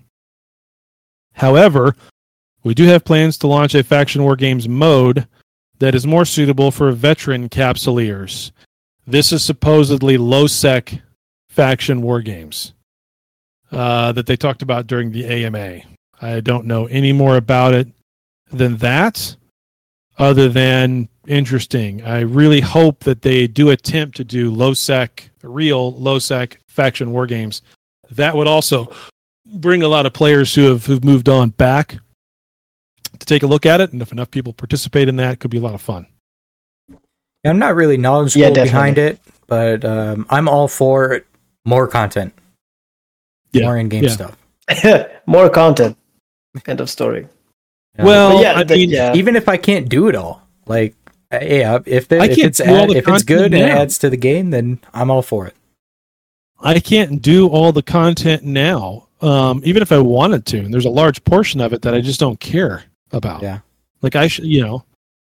However, we do have plans to launch a faction war games mode that is more suitable for veteran capsuleers. This is supposedly low-sec faction war games uh, that they talked about during the A M A. I don't know any more about it than that, other than interesting. I really hope that they do attempt to do low-sec, real low-sec faction war games. That would also bring a lot of players who have who've moved on back to take a look at it, and if enough people participate in that, it could be a lot of fun. I'm not really knowledgeable Yeah, definitely. behind it, but um, I'm all for more content. Yeah, more in-game yeah. stuff. More content. End of story. Yeah. Well, But yeah, I the- mean, yeah. Even if I can't do it all, like, uh, yeah, if, the, I if can't it's do all add, the if it's good content and it now. adds to the game, then I'm all for it. I can't do all the content now, um, even if I wanted to. And there's a large portion of it that I just don't care about. Yeah. Like I should, you know,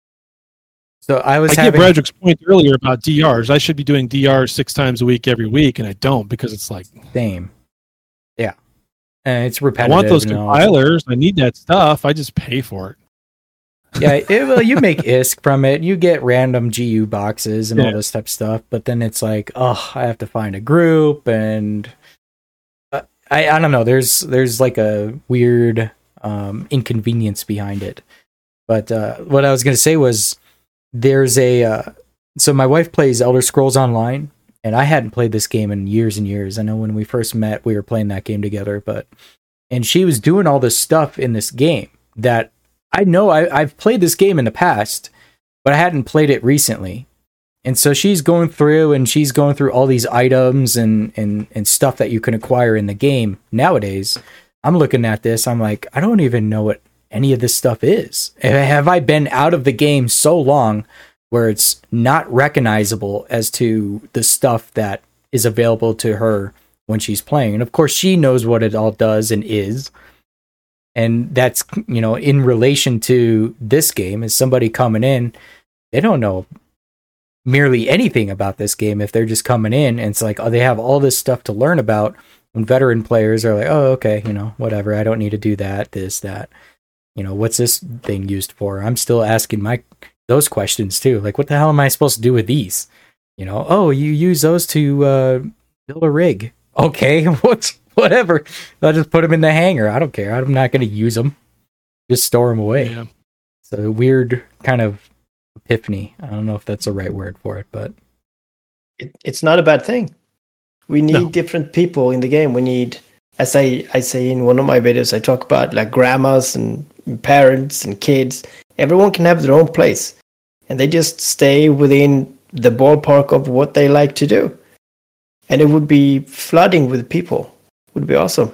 So I was I having get Broderick's point earlier about D Rs. I should be doing D Rs six times a week every week, and I don't because it's like same. Yeah. And it's I repetitive. want those and all. compilers. I need that stuff. I just pay for it. Yeah, it, well, you make I S K from it. You get random G U boxes and all Yeah. this type of stuff. But then it's like, oh, I have to find a group, and uh, I I don't know. There's there's like a weird um, inconvenience behind it. But uh, what I was gonna say was there's a uh, so my wife plays Elder Scrolls Online, and I hadn't played this game in years and years. I know when we first met, we were playing that game together, but and she was doing all this stuff in this game that. I know I, I've played this game in the past, but I hadn't played it recently. And so she's going through and she's going through all these items and, and, and stuff that you can acquire in the game nowadays. I'm looking at this. I'm like, I don't even know what any of this stuff is. Have I been out of the game so long where it's not recognizable as to the stuff that is available to her when she's playing? And of course, she knows what it all does and is. And that's, you know, in relation to this game, is somebody coming in, they don't know merely anything about this game if they're just coming in, and it's like, oh, they have all this stuff to learn about. When veteran players are like, oh, okay, you know, whatever, I don't need to do that, this, that. You know, what's this thing used for? I'm still asking my those questions too. Like, what the hell am I supposed to do with these? You know, oh, you use those to uh, build a rig. Okay, what's whatever. I'll just put them in the hangar. I don't care. I'm not going to use them. Just store them away. Yeah. So a weird kind of epiphany. I don't know if that's the right word for it, but It, it's not a bad thing. We need No. different people in the game. We need, as I, I say in one of my videos, I talk about like grandmas and parents and kids. Everyone can have their own place. And they just stay within the ballpark of what they like to do. And it would be flooding with people. Would be awesome.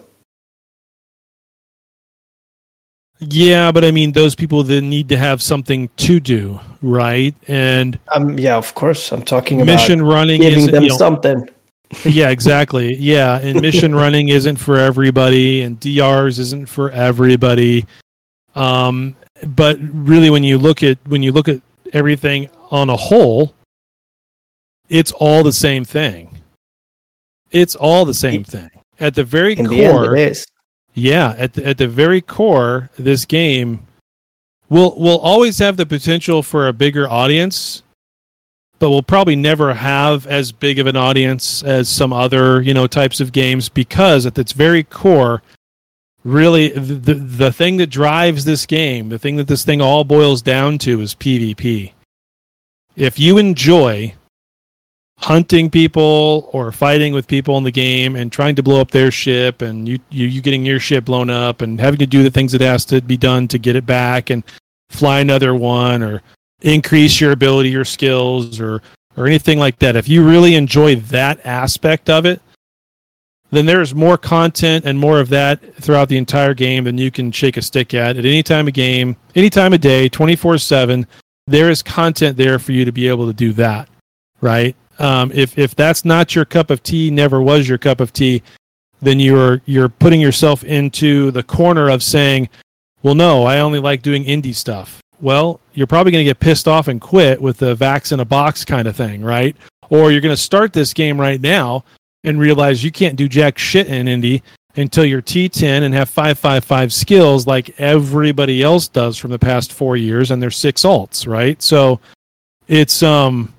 Yeah, but I mean, those people then need to have something to do, right? And Um, yeah, of course. I'm talking about mission running giving isn't, them you know, something. yeah, exactly. Yeah, and mission running isn't for everybody, and D Rs isn't for everybody. Um, but really, when you look at when you look at everything on a whole, it's all the same thing. It's all the same thing. At the very In the end, core, it is. yeah, at the, at the very core, this game will will always have the potential for a bigger audience, but will probably never have as big of an audience as some other, you know, types of games, because at its very core, really the, the the thing that drives this game, the thing that this thing all boils down to, is PvP. If you enjoy hunting people or fighting with people in the game and trying to blow up their ship, and you, you you getting your ship blown up and having to do the things that has to be done to get it back and fly another one or increase your ability, your skills, or or anything like that. If you really enjoy that aspect of it, then there's more content and more of that throughout the entire game than you can shake a stick at at any time of game, any time of day, twenty-four seven. There is content there for you to be able to do that, right? Um, if if that's not your cup of tea, never was your cup of tea, then you're you're putting yourself into the corner of saying, well, no, I only like doing indie stuff. Well, you're probably going to get pissed off and quit with the vax in a box kind of thing, right? Or you're going to start this game right now and realize you can't do jack shit in indie until you're T ten and have five five five skills like everybody else does from the past four years, and there's six alts, right? So it's um.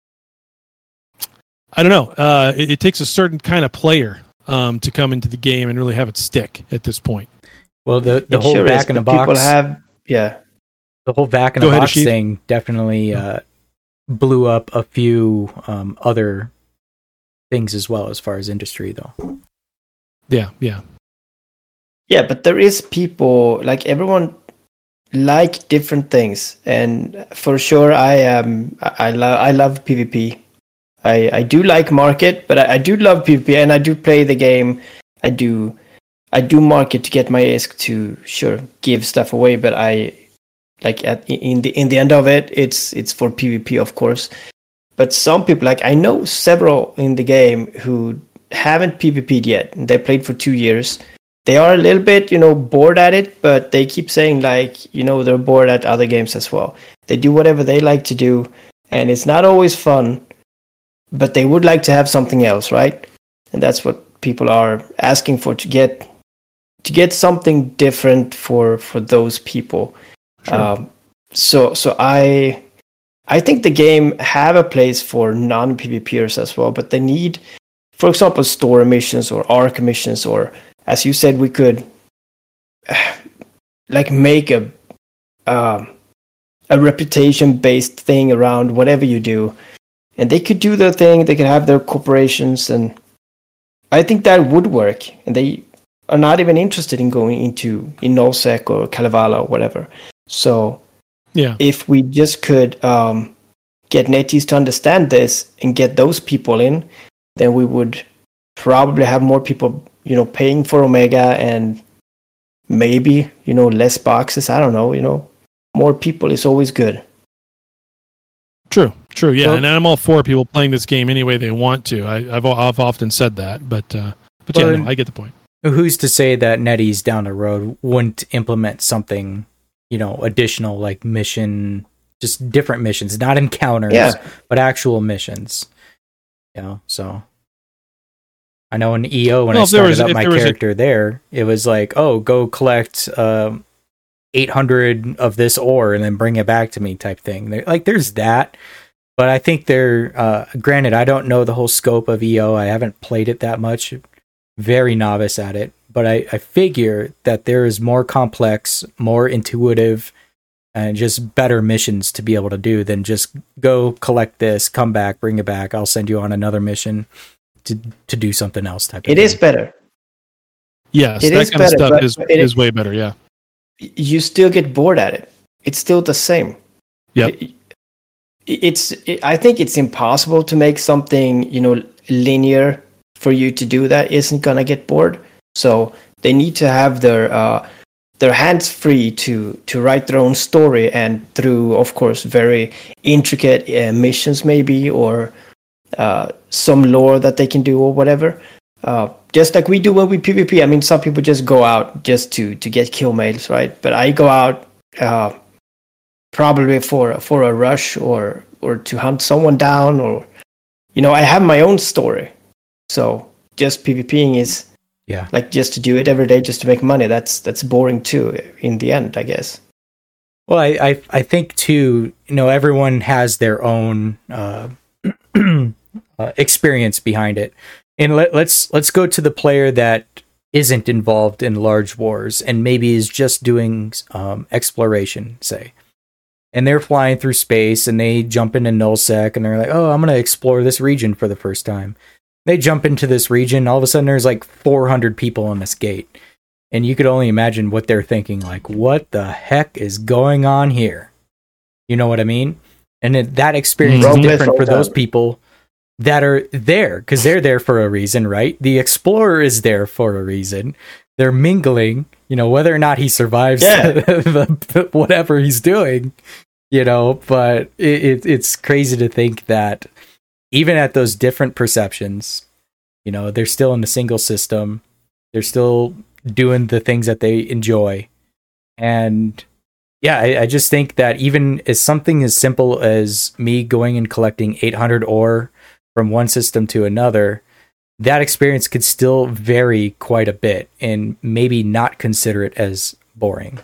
I don't know. Uh, it, it takes a certain kind of player um, to come into the game and really have it stick at this point. well, the the It whole sure back is, in the but people box, have, yeah. the whole back in Go the ahead, box Ashish. thing definitely uh, blew up a few um, other things as well as far as industry, though. Yeah, yeah. Yeah, but there is people, like everyone like different things, and for sure I am I, I love I love PvP. I, I do like market, but I, I do love PvP, and I do play the game I do I do market to get my I S K to sure give stuff away, but I like at in the in the end of it, it's it's for PvP, of course. But some people, like I know several in the game who haven't PvP'd yet. They played for two years. They are a little bit, you know, bored at it, but they keep saying like, you know, they're bored at other games as well. They do whatever they like to do, and it's not always fun, but they would like to have something else, right? And that's what people are asking for, to get to get something different for for those people. Sure. Um, so so I I think the game have a place for non-PvPers as well, but they need, for example, story missions or arc missions, or as you said, we could like make a um, a reputation-based thing around whatever you do, and they could do their thing. They could have their corporations, and I think that would work. And they are not even interested in going into in nullsec or Kalevala or whatever. So, yeah, if we just could um, get NetEase to understand this and get those people in, then we would probably have more people, you know, paying for Omega, and maybe, you know, less boxes. I don't know, you know, more people is always good. True, true, yeah, Well- and I'm all for people playing this game any way they want to. I, I've I've often said that, but uh, but yeah, Well, no, I get the point. Who's to say that NetEase down the road wouldn't implement something, you know, additional, like mission, just different missions, not encounters, Yeah. but actual missions. You know, so I know in E O when Well, I if there started was- up if my there was a- character there, it was like, oh, go collect um, eight hundred of this ore and then bring it back to me type thing. There- Like, there's that. But I think they're, uh, granted, I don't know the whole scope of E O. I haven't played it that much. Very novice at it. But I, I figure that there is more complex, more intuitive, and just better missions to be able to do than just go collect this, come back, bring it back. I'll send you on another mission to to do something else type of It thing. is better. Yes, It that is kind of better, stuff but is it- is way better. Yeah. You still get bored at it. It's still the same. Yep. It- It's. It, I think it's impossible to make something, you know, linear for you to do that isn't gonna get bored. So they need to have their uh, their hands free to to write their own story, and through, of course, very intricate uh, missions maybe, or uh, some lore that they can do or whatever. Uh, just like we do when we PvP. I mean, some people just go out just to to get kill mails, right? But I go out uh, probably for for a rush, or or to hunt someone down, or, you know, I have my own story. So just PvPing is, Yeah. like, just to do it every day just to make money. That's that's boring too in the end, I guess. Well, I, I I think too, you know, everyone has their own uh, uh, experience behind it, and let, let's let's go to the player that isn't involved in large wars and maybe is just doing um, exploration, say, and they're flying through space and they jump into nullsec and they're like, oh, I'm gonna explore this region for the first time. They jump into this region, all of a sudden there's like four hundred people on this gate. And you could only imagine what they're thinking, like, what the heck is going on here? You know what I mean? And it, that experience Mhm. is different for Wrong those time. people that are there, because they're there for a reason, right? The explorer is there for a reason. They're mingling, you know, whether or not he survives Yeah. the, whatever he's doing, you know, but it, it, it's crazy to think that even at those different perceptions, you know, they're still in the single system. They're still doing the things that they enjoy. And yeah, I, I just think that even as something as simple as me going and collecting eight hundred ore from one system to another, that experience could still vary quite a bit and maybe not consider it as boring.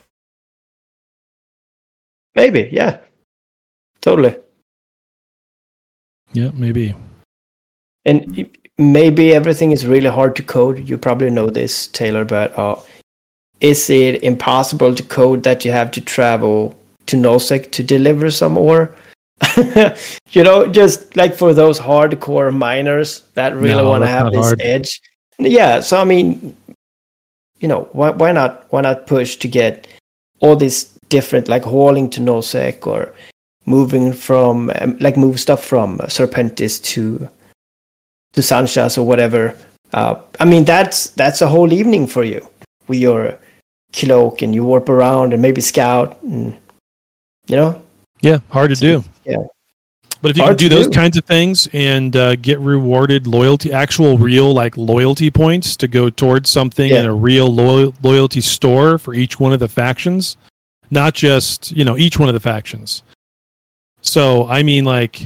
Maybe, yeah. Totally. Yeah, maybe. And y- maybe everything is really hard to code. You probably know this, Taylor, but uh, is it impossible to code that you have to travel to nullsec to deliver some ore? You know, just like for those hardcore miners that really No, want to that's have not this hard. edge. Yeah, so I mean, you know, why why not why not push to get all these different, like hauling to nullsec, or moving from um, like move stuff from Serpentis to to Sanchas or whatever, Uh, I mean, that's that's a whole evening for you with your cloak, and you warp around and maybe scout, and you know. Yeah, hard to do. Yeah. But if you Hard can do to those do. kinds of things and uh, get rewarded loyalty, actual real like loyalty points to go towards something Yeah. in a real loyal, loyalty store for each one of the factions, not just, you know, each one of the factions. So, I mean, like,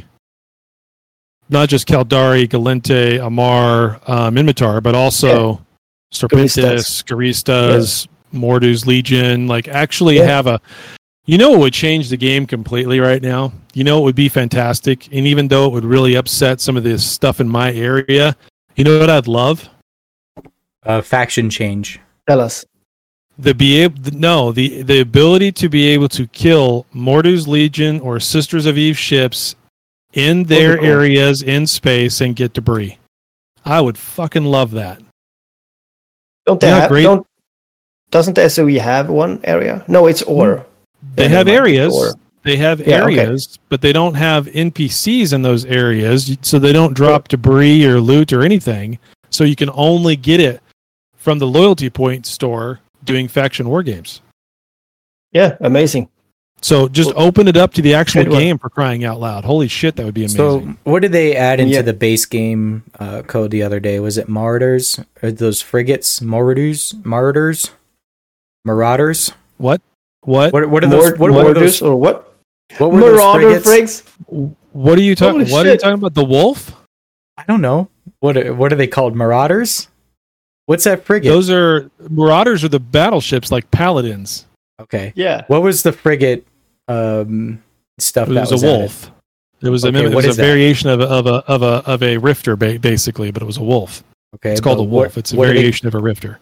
not just Kaldari, Galente, Amar, uh, Minmatar, but also Serpentis, Garistas, Mordu's Legion. Like, actually Yeah. have a. You know, it would change the game completely right now. You know, it would be fantastic. And even though it would really upset some of this stuff in my area, you know what I'd love? Uh, faction change. Tell us. The be able, no, the the ability to be able to kill Mordu's Legion or Sisters of Eve ships in their cool. areas in space and get debris. I would fucking love that. Don't they Yeah, have? great. Don't doesn't the S O E have one area? No, it's Or. They Yeah, have never mind. areas. Or- They have Yeah, okay. areas, but they don't have N P Cs in those areas, so they don't drop debris or loot or anything. So you can only get it from the loyalty point store doing faction war games. Yeah, amazing. So just open it up to the actual Good one. game, for crying out loud. Holy shit, that would be amazing. So, what did they add into Yeah. the base game uh, code the other day? Was it Marauders? Or those frigates? Marauders? Marauders? Marauders? what? What? What, what are those? Mord- What, what are Mordors those? or what? What were those Marauder frigates? frigs? What are you talking? Holy What are you shit. talking about? The wolf? I don't know. What are, what are they called? Marauders? What's that frigate? Those are marauders are the battleships like paladins. okay. Yeah. What was the frigate um, stuff It that was, was a added? wolf. It was a, Okay, it what was a is that? variation of a, of a of a of a rifter, ba- basically, but it was a wolf. Okay, It's called but a wolf. what- it's a what are they- variation of a rifter.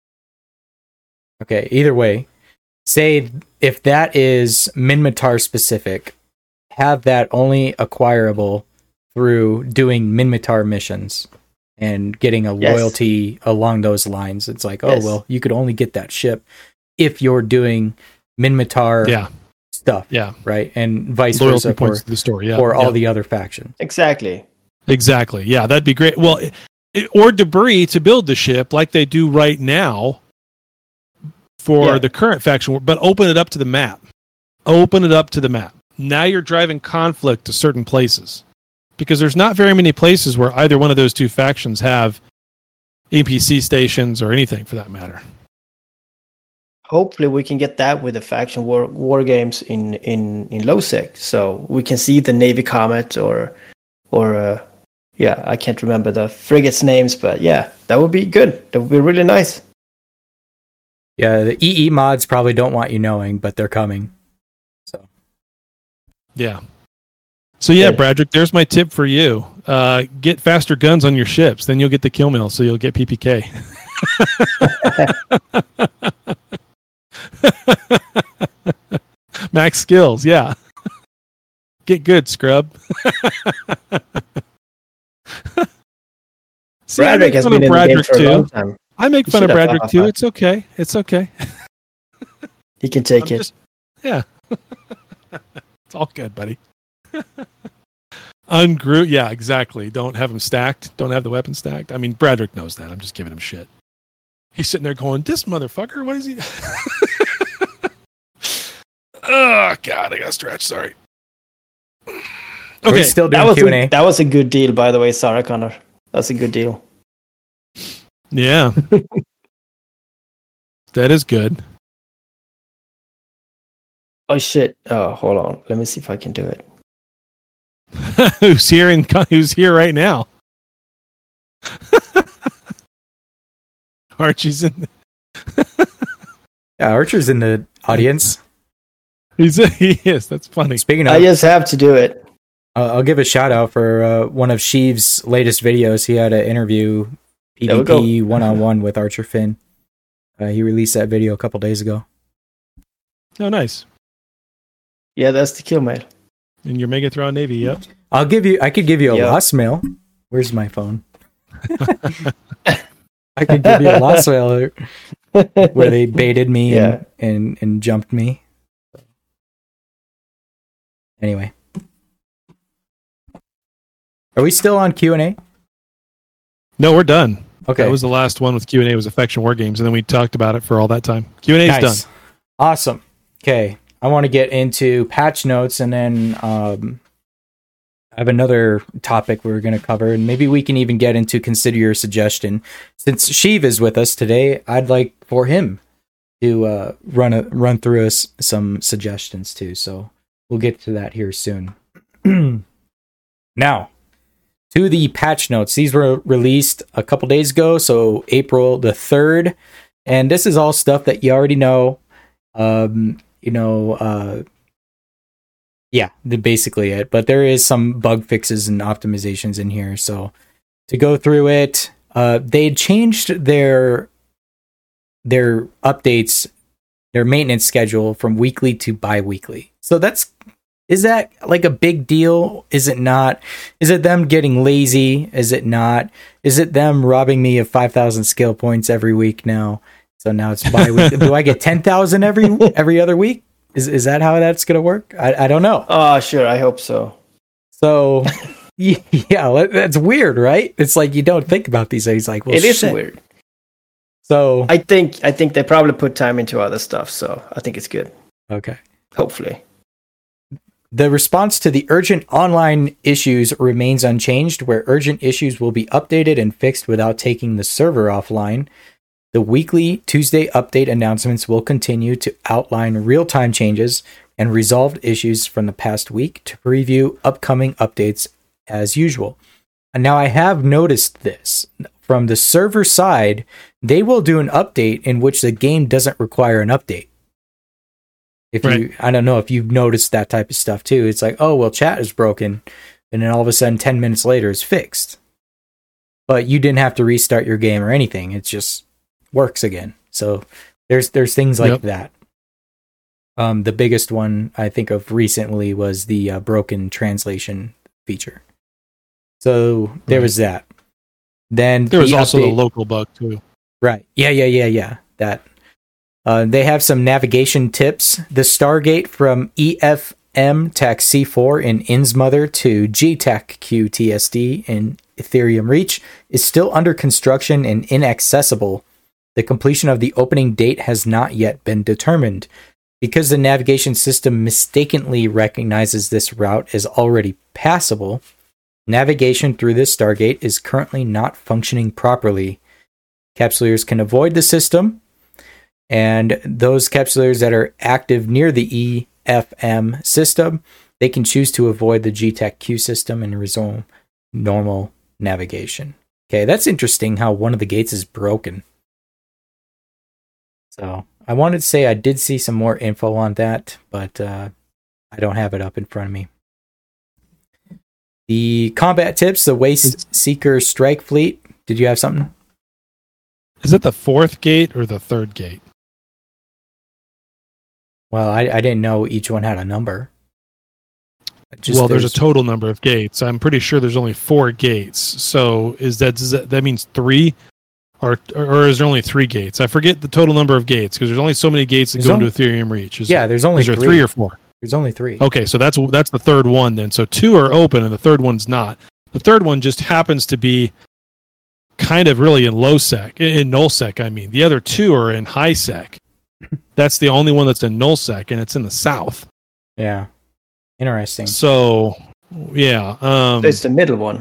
Okay, either way, say if that is Minmatar specific, have that only acquirable through doing Minmatar missions and getting a Yes. loyalty along those lines. It's like, oh, Yes. well, you could only get that ship if you're doing Minmatar Yeah, stuff, yeah. right? And vice Loyalty versa for, points to the story. Yeah, for all yeah. the other factions. Exactly. Exactly. Yeah, that'd be great. Well, it, it- or debris to build the ship like they do right now for Yeah. the current faction, but open it up to the map. Open it up to the map. Now you're driving conflict to certain places because there's not very many places where either one of those two factions have N P C stations or anything for that matter. Hopefully, we can get that with the faction war war games in in in Lowsec, so we can see the Navy Comet or or uh, yeah, I can't remember the frigates names, but yeah, that would be good. That would be really nice. Yeah, the E E mods probably don't want you knowing, but they're coming. So Yeah. So yeah, Good. Bradrick, there's my tip for you. Uh, get faster guns on your ships, then you'll get the kill mill, so you'll get P P K. Max skills, yeah. Get good, scrub. See, I Bradrick make has fun been of in the game Bradrick for a long too. time. I make He fun of should have Bradrick thought too. of It's okay. It's okay. He can take I'm it. just- yeah. It's all good, buddy. Ungrew, yeah, exactly. Don't have them stacked. Don't have the weapon stacked. I mean, Bradrick knows that. I'm just giving him shit. He's sitting there going, "This motherfucker, what is he?" Oh God, I got stretched. Sorry. we're Okay, still That doing was Q and a, A. that was a good deal, by the way, Sarah Connor. That's a good deal. yeah, that is good. Oh shit! Oh, hold on. Let me see if I can do it. Who's here and who's here right now? Archie's in. Yeah, Archer's in the audience. He's he is. That's funny. Speaking I of, just have to do it. uh, I'll give a shout out for uh, one of Sheev's latest videos. He had an interview There we PvP one on one with Archer Finn. Uh, he released that video a couple days ago. Oh, nice. Yeah, that's the kill mail. In your Megathron Navy, yep. I'll give you. I could give you a Yeah. lost mail. Where's my phone? I could give you a lost mail where they baited me Yeah. and, and and jumped me. Anyway, are we still on Q and A? No, we're done. Okay. That was the last one with Q and A was Affection War Games, and then we talked about it for all that time. Q and A is Nice. done. Awesome. Okay. I want to get into patch notes, and then um, I have another topic we're going to cover, and maybe we can even get into consider your suggestion. Since Sheev is with us today, I'd like for him to uh, run a, run through us some suggestions too. So we'll get to that here soon. Now, to the patch notes. These were released a couple days ago, so April the third. And this is all stuff that you already know. Um, you know, uh, yeah, the, basically it. But there is some bug fixes and optimizations in here. So to go through it, uh, they changed their their updates, their maintenance schedule from weekly to bi-weekly. So that's Is that like a big deal? Is it not? Is it them getting lazy? Is it not? Is it them robbing me of five thousand skill points every week now? So now it's bi-week. Do I get ten thousand every every other week? Is is that how that's going to work? I, I don't know. Oh, sure. I hope so. So, yeah, that's weird, right? It's like you don't think about these things. Like, well, it is shit. weird. So I think I think they probably put time into other stuff, so I think it's good. Okay. Hopefully. The response to the urgent online issues remains unchanged, where urgent issues will be updated and fixed without taking the server offline. The weekly Tuesday update announcements will continue to outline real-time changes and resolved issues from the past week to preview upcoming updates as usual. And now I have noticed this. From the server side, they will do an update in which the game doesn't require an update. If right. you, I don't know if you've noticed that type of stuff too. It's like, oh, well, chat is broken. And then all of a sudden, ten minutes later, it's fixed. But you didn't have to restart your game or anything. It just works again. So there's there's things like yep. that. Um, the biggest one I think of recently was the uh, broken translation feature. So there right. was that. Then there was the also update, the local bug too. Right. Yeah, yeah, yeah, yeah. That. Uh, they have some navigation tips. The Stargate from E F M T A C C four in Innsmother to G T A C Q T S D in Ethereum Reach is still under construction and inaccessible. The completion of the opening date has not yet been determined. Because the navigation system mistakenly recognizes this route as already passable, navigation through this Stargate is currently not functioning properly. Capsuleers can avoid the system, and those capsuleers that are active near the E F M system, they can choose to avoid the G T A C Q system and resume normal navigation. Okay, that's interesting how one of the gates is broken. So I wanted to say I did see some more info on that, but uh, I don't have it up in front of me. The combat tips, the Waste Seeker Strike Fleet. Did you have something? Is it the fourth gate or the third gate? Well, I, I didn't know each one had a number. Just well, there's, there's a total number of gates. I'm pretty sure there's only four gates. So is that does that, that means three? Or, or is there only three gates? I forget the total number of gates because there's only so many gates that there's go only, into Ethereum Reach. Is yeah, there's only is there three. three or four. There's only three. Okay, so that's that's the third one then. So two are open and the third one's not. The third one just happens to be kind of really in low sec, in null sec. I mean, the other two are in high sec. That's the only one that's in null sec, and it's in the south. Yeah, interesting. So yeah, um, so it's the middle one.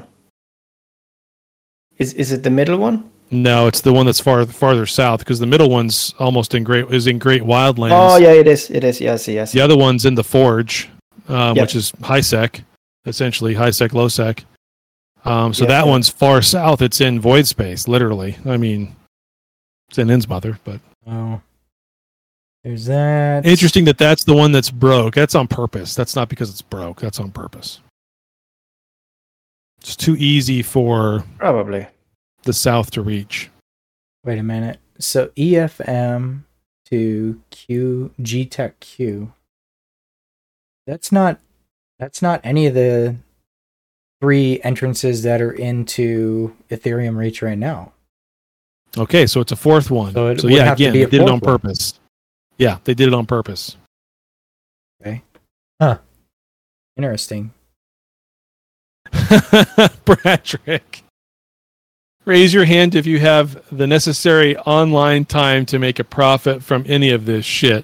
Is is it the middle one? No, it's the one that's far farther south because the middle one's almost in great is in Great Wildlands. Oh yeah, it is. It is. Yes, yes. The other one's in the Forge, um, yep. which is high sec, essentially high sec, low sec. Um, so yeah, that yeah. one's far south. It's in void space, literally. I mean, it's in Innsmother, but oh, there's that. Interesting that that's the one that's broke. That's on purpose. That's not because it's broke. That's on purpose. It's too easy for probably. the south to reach. Wait a minute. So E F M to Q G T A C Q. That's not that's not any of the three entrances that are into Ethereum Reach right now. Okay, so it's a fourth one. So, it so would yeah, have again, to be a they did it on fourth purpose. One. Yeah, they did it on purpose. Okay. Huh. Interesting. Patrick. Raise your hand if you have the necessary online time to make a profit from any of this shit.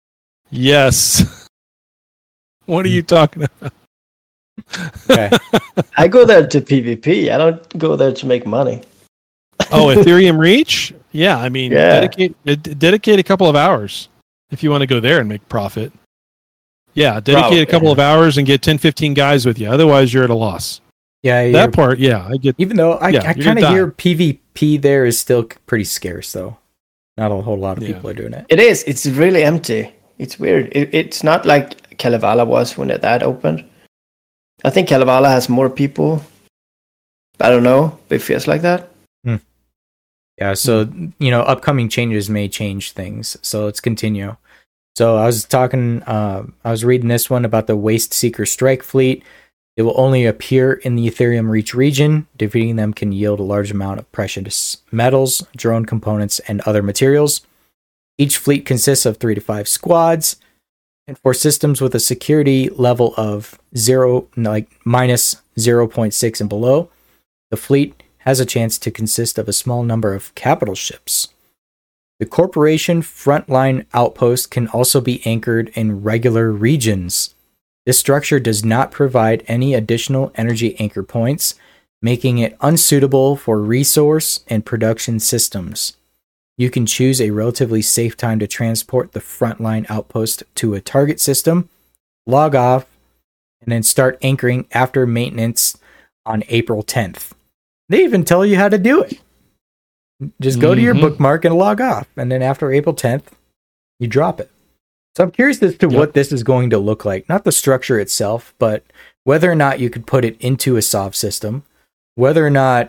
Yes. What are you talking about? Okay. I go there to PvP. I don't go there to make money. Oh, Ethereum Reach? Yeah, I mean, Yeah. dedicate d- dedicate a couple of hours if you want to go there and make profit. Yeah, dedicate Probably. a couple of hours and get ten, fifteen guys with you. Otherwise, you're at a loss. Yeah, you're- That part, yeah, I get. even though I, Yeah, I you're kind of gonna hear PvP there is still c- pretty scarce, though. Not a whole lot of Yeah. people are doing it. It is. It's really empty. It's weird. It, it's not like Kalevala was when that opened. I think Kalevala has more people. I don't know, but it feels like that. Yeah, so, you know, upcoming changes may change things. So let's continue. So I was talking, uh, I was reading this one about the Waste Seeker Strike Fleet. It will only appear in the Ethereum Reach region. Defeating them can yield a large amount of precious metals, drone components, and other materials. Each fleet consists of three to five squads. And for systems with a security level of zero, like minus zero point six and below, the fleet has a chance to consist of a small number of capital ships. The corporation frontline outpost can also be anchored in regular regions. This structure does not provide any additional energy anchor points, making it unsuitable for resource and production systems. You can choose a relatively safe time to transport the frontline outpost to a target system, log off, and then start anchoring after maintenance on April tenth. They even tell you how to do it. Just go to your Mhm. bookmark and log off. And then after April tenth, you drop it. So I'm curious as to Yep. what this is going to look like. Not the structure itself, but whether or not you could put it into a S O V system. Whether or not,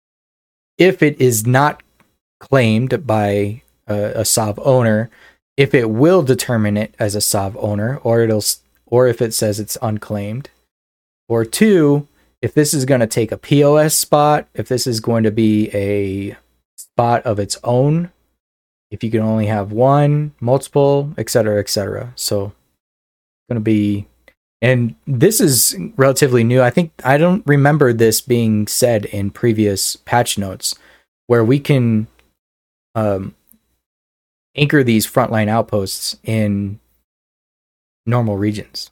if it is not claimed by a, a S O V owner, if it will determine it as a S O V owner, or it'll, s- or if it says it's unclaimed. Or two, if this is going to take a P O S spot, if this is going to be a spot of its own, if you can only have one, multiple, et cetera, et cetera. So, it's going to be, and this is relatively new. I think, I don't remember this being said in previous patch notes, where we can um, anchor these frontline outposts in normal regions.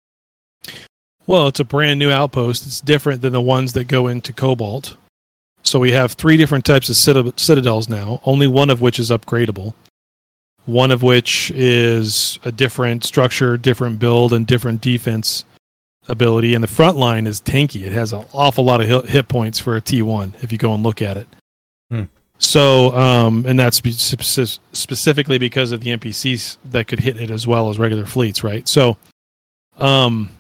Well, it's a brand new outpost. It's different than the ones that go into Cobalt. So we have three different types of citad- citadels now, only one of which is upgradable. One of which is a different structure, different build, and different defense ability. And the front line is tanky. It has an awful lot of hit, hit points for a T one if you go and look at it. Hmm. So, um, and that's spe- spe- specifically because of the N P Cs that could hit it as well as regular fleets, right? So, um,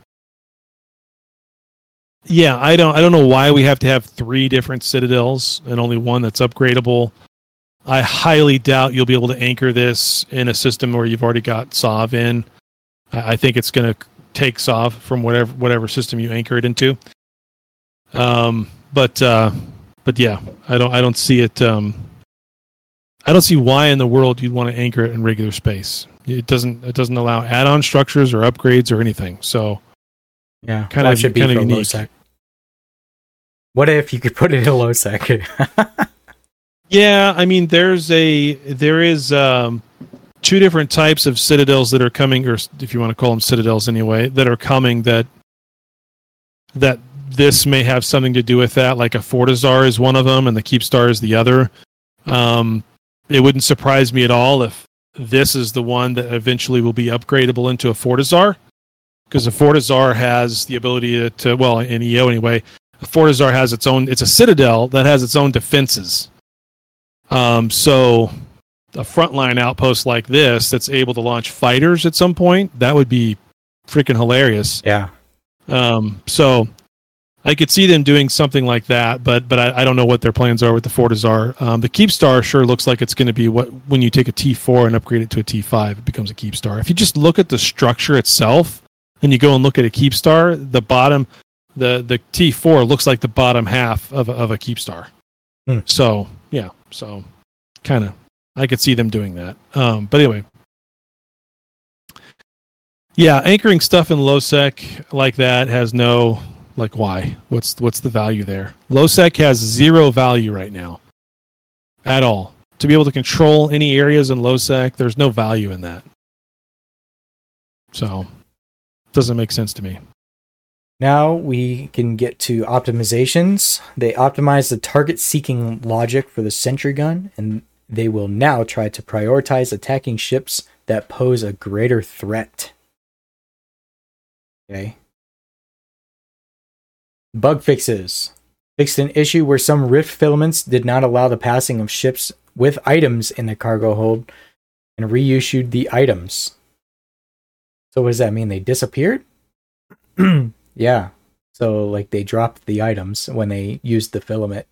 yeah, I don't I don't know why we have to have three different citadels and only one that's upgradable. I highly doubt you'll be able to anchor this in a system where you've already got S O V in. I I think it's going to take S O V from whatever whatever system you anchor it into. Um, but uh, but yeah, I don't I don't see it. Um, I don't see why in the world you'd want to anchor it in regular space. It doesn't it doesn't allow add-on structures or upgrades or anything. So. Yeah, Kind why of- should be kind of for unique. low sec. What if you could put it in low sec? Yeah, I mean, there's a there is um, two different types of citadels that are coming, or if you want to call them citadels anyway, that are coming. That that this may have something to do with that. Like a Fortizar is one of them, and the Keepstar is the other. Um, it wouldn't surprise me at all if this is the one that eventually will be upgradable into a Fortizar, because the Fortizar has the ability to, to well, in E O anyway. The Fortizar has its own. It's a citadel that has its own defenses. Um, so a frontline outpost like this that's able to launch fighters at some point, that would be freaking hilarious. Yeah. Um, so I could see them doing something like that, but but I, I don't know what their plans are with the Fortizar. Um, the Keepstar sure looks like it's going to be what when you take a T four and upgrade it to a T five, it becomes a Keepstar. If you just look at the structure itself and you go and look at a Keepstar, the bottom, the the T four looks like the bottom half of a, of a Keepstar. Hmm. So yeah, so kind of I could see them doing that. Um, but anyway. Yeah, anchoring stuff in low sec like that has no Like, why? What's what's the value there? Low sec has zero value right now, at all. To be able to control any areas in low sec, there's no value in that. So, doesn't make sense to me. Now we can get to optimizations. They optimize the target-seeking logic for the sentry gun, and they will now try to prioritize attacking ships that pose a greater threat. Okay. Bug fixes. Fixed an issue where some rift filaments did not allow the passing of ships with items in the cargo hold, and reissued the items. So what does that mean? They disappeared? Yeah. So like they dropped the items when they used the filament.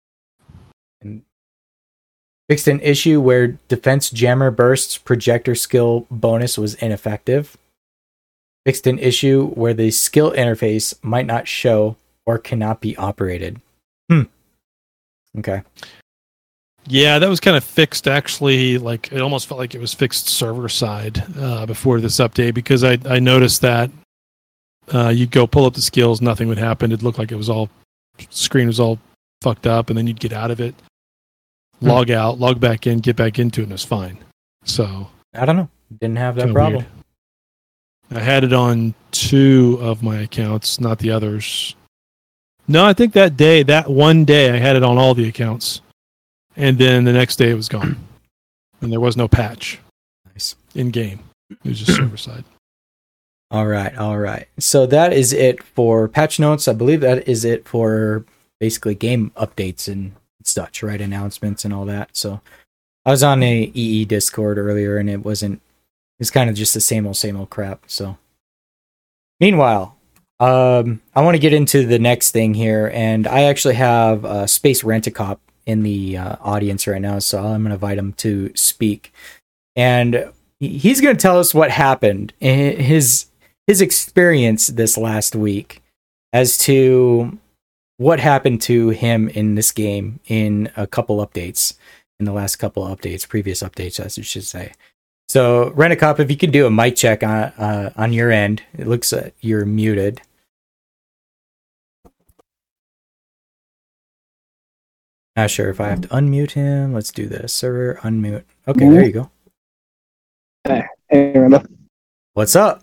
And fixed an issue where defense jammer bursts projector skill bonus was ineffective. Fixed an issue where the skill interface might not show or cannot be operated. Hmm. Okay. Yeah, that was kind of fixed, actually. Like, it almost felt like it was fixed server side uh, before this update, because I, I noticed that uh, you'd go pull up the skills, nothing would happen. It looked like it was all, screen was all fucked up, and then you'd get out of it, log out, log back in, get back into it, and it was fine. So, I don't know. Didn't have that problem. Weird. I had it on two of my accounts, not the others. No, I think that day, that one day, I had it on all the accounts. And then the next day it was gone. And there was no patch. Nice. In game. It was just server side. All right, all right. So that is it for patch notes. I believe that is it for basically game updates and such, right? Announcements and all that. So I was on a E E Discord earlier, and it wasn't, it's kind of just the same old, same old crap. So meanwhile, um, I want to get into the next thing here, and I actually have uh, Space Rent-A-Cop in the uh, audience right now, so I'm going to invite him to speak. And he's going to tell us what happened, his his experience this last week, as to what happened to him in this game in a couple updates, in the last couple updates, previous updates, as you should say. So, Rent-A-Cop, if you could do a mic check on uh, on your end, it looks like you're muted. Not sure if I have to unmute him. Let's do this. Server unmute. Okay, mm-hmm. There you go. Hey, hey, Randall. What's up?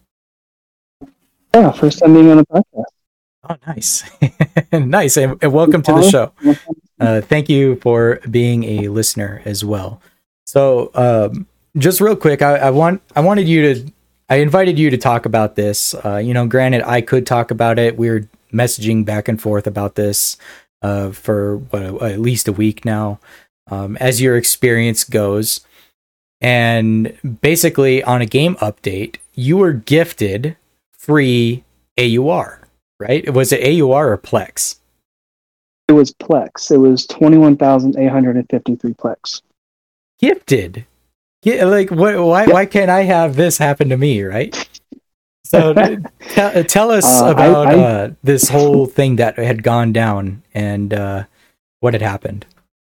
Yeah, first time being on the podcast. Oh, nice. Nice. And, and welcome to the show. Uh, thank you for being a listener as well. So, um, just real quick, I, I want I wanted you to I invited you to talk about this. Uh, you know, granted, I could talk about it. We were messaging back and forth about this. Uh, for what, at least a week now, um, as your experience goes. And basically, on a game update, you were gifted free A U R, right? Was it A U R or Plex? It was Plex. It was twenty-one thousand eight hundred fifty-three Plex. Gifted? Yeah, like, what? Why? Yep. Why can't I have this happen to me, right? So t- tell us uh, about I, I, uh, this whole thing that had gone down and uh, what had happened.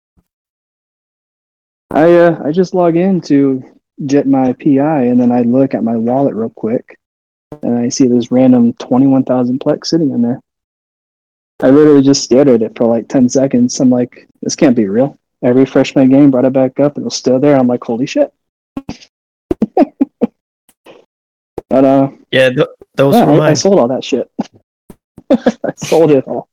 I uh, I just log in to get my P I, and then I look at my wallet real quick, and I see this random twenty-one thousand Plex sitting in there. I literally just stared at it for like ten seconds. I'm like, this can't be real. I refreshed my game, brought it back up, and it was still there. I'm like, holy shit. But, uh, yeah, th- those yeah, were I, mine. I sold all that shit. I sold it all.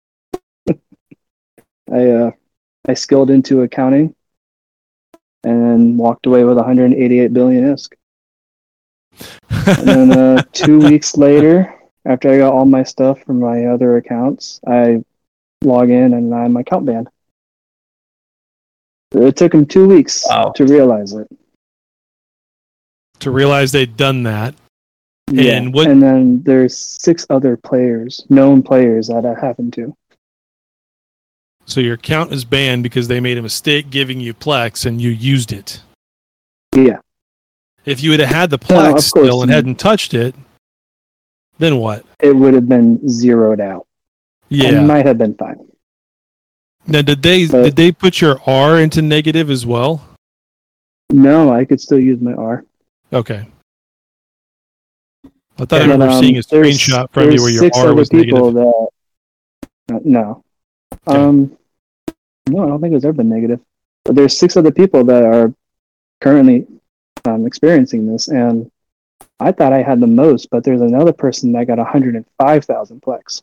I uh, I skilled into accounting and walked away with one hundred eighty-eight billion I S K. And then uh, two weeks later, after I got all my stuff from my other accounts, I log in and I'm account banned. It took him two weeks wow. to realize it. To realize they'd done that. Yeah, and, what... and then there's six other players, known players that it happened to. So your account is banned because they made a mistake giving you Plex and you used it. Yeah. If you had had the Plex no, still and hadn't touched it, then what? It would have been zeroed out. Yeah. It might have been fine. Now, did they but, did they put your R into negative as well? No, I could still use my R. Okay. I thought I And, remember um, seeing a there's- screenshot from you there's where your six R other was people negative. that uh, no, Okay. um, no, I don't think it's ever been negative. But there's six other people that are currently um, experiencing this, and I thought I had the most, but there's another person that got one hundred five thousand plex.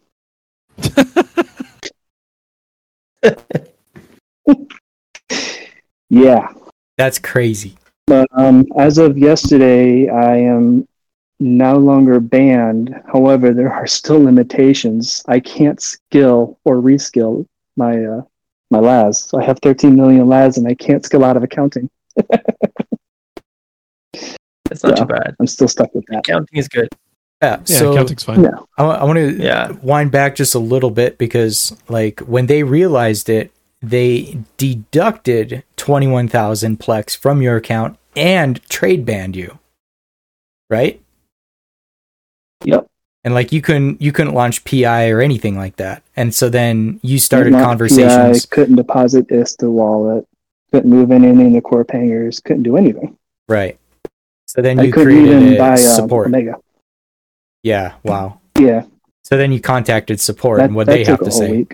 Yeah, That's crazy. but um, as of yesterday, I am no longer banned. However, there are still limitations. I can't skill or reskill my uh, my L A S. So I have thirteen million L A S, and I can't skill out of accounting. It's not Yeah. too bad. I'm still stuck with that. Counting is good. Yeah. Yeah, so accounting's fine. Yeah. I, want to Yeah. wind back just a little bit because, like, when they realized it, they deducted twenty-one thousand plex from your account and trade banned you, right? Yep. And like you couldn't you couldn't launch P I or anything like that, and so then you started Not conversations. P I, couldn't deposit I S to wallet. Couldn't move anything to core pangers. Couldn't do anything. Right. So then I you couldn't created even a buy uh, support. Omega. Yeah. Wow. Yeah. So then you contacted support, That, and what that they have took to a whole say. week.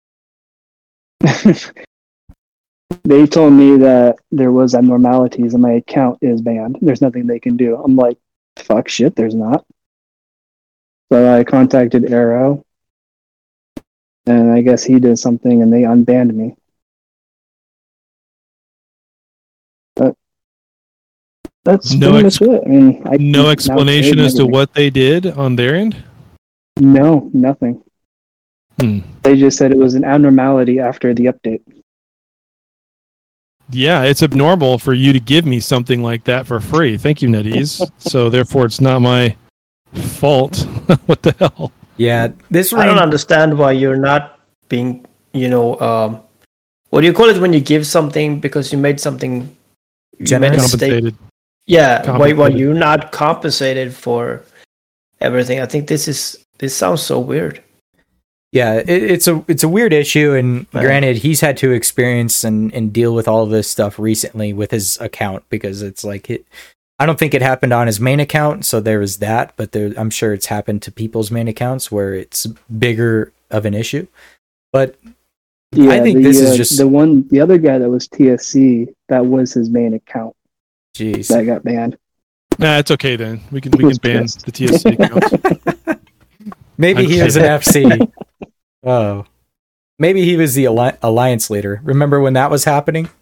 They told me that there was abnormalities and my account is banned. There's nothing they can do. I'm like, fuck shit, there's not. So I contacted Arrow, and I guess he did something, and they unbanned me. But that's No pretty ex- much it. I mean, I No now explanation trade as to everything. what they did on their end? No, nothing. Hmm. They just said it was an abnormality after the update. Yeah, it's abnormal for you to give me something like that for free. Thank you, NetEase. So therefore, it's not my fault. What the hell? Yeah. This I don't ran- understand why you're not being, you know, um, what do you call it when you give something because you made something you Generous? made a mistake? Compensated. Yeah, why why Compensated. you're not compensated for everything? I think this is this sounds so weird. Yeah, it, it's a it's a weird issue, and Right. granted, he's had to experience and, and deal with all this stuff recently with his account because it's like it. I don't think it happened on his main account, so there was that, but there, I'm sure it's happened to people's main accounts where it's bigger of an issue. But Yeah, I think the, this is uh, just the one. The other guy that was T S C, that was his main account jeez. that got banned. Nah, it's okay then. We can we can Was ban pissed. the T S C account. Maybe I'm he was an kidding. F C. Oh, maybe he was the alli- alliance leader. Remember when that was happening?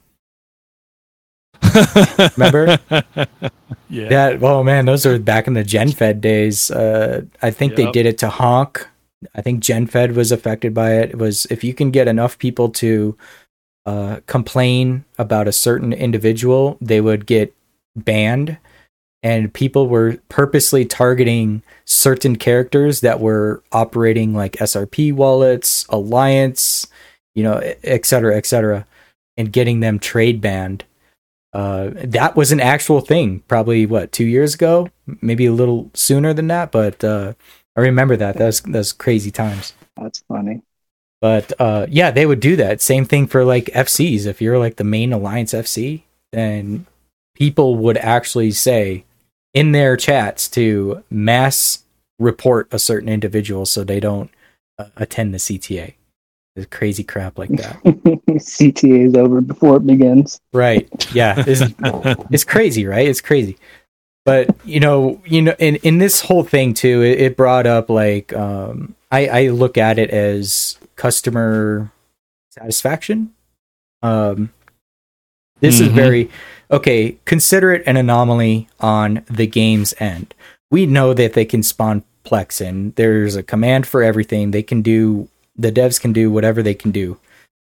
Remember? Yeah. That oh man, those are back in the GenFed days. Uh, I think they Yep. did it to Honk. I think GenFed was affected by it. It was if you can get enough people to uh, complain about a certain individual, they would get banned. And people were purposely targeting certain characters that were operating like S R P wallets, Alliance, you know, et cetera, et cetera, and getting them trade banned. Uh, that was an actual thing, probably what two years ago, maybe a little sooner than that. But uh, I remember that. That's that's crazy times. That's funny. But uh, yeah, they would do that. Same thing for like F Cs. If you're like the main Alliance F C, then people would actually say in their chats to mass report a certain individual so they don't uh, attend the C T A. It's crazy crap like that. C T A is over before it begins. Right. Yeah. It's, it's crazy, right? It's crazy. But you know, you know, in, in this whole thing too, it, it brought up like um I, I look at it as customer satisfaction. Um this is Mhm. very okay, consider it an anomaly on the game's end. We know that they can spawn Plex in. There's a command for everything. They can do the devs can do whatever they can do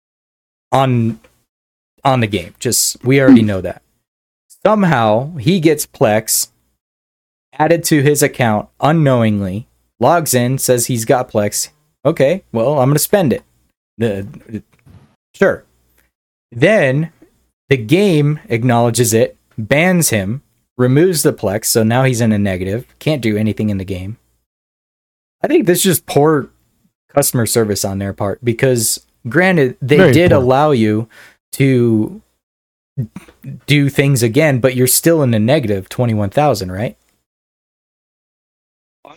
on on the game. Just we already know that. Somehow he gets Plex added to his account unknowingly, logs in, says he's got Plex. Okay, well, I'm going to spend it. The, sure. Then the game acknowledges it, bans him, removes the Plex, so now he's in a negative, can't do anything in the game. I think this is just poor customer service on their part because granted they Very did poor. allow you to do things again, but you're still in the negative twenty-one thousand, right?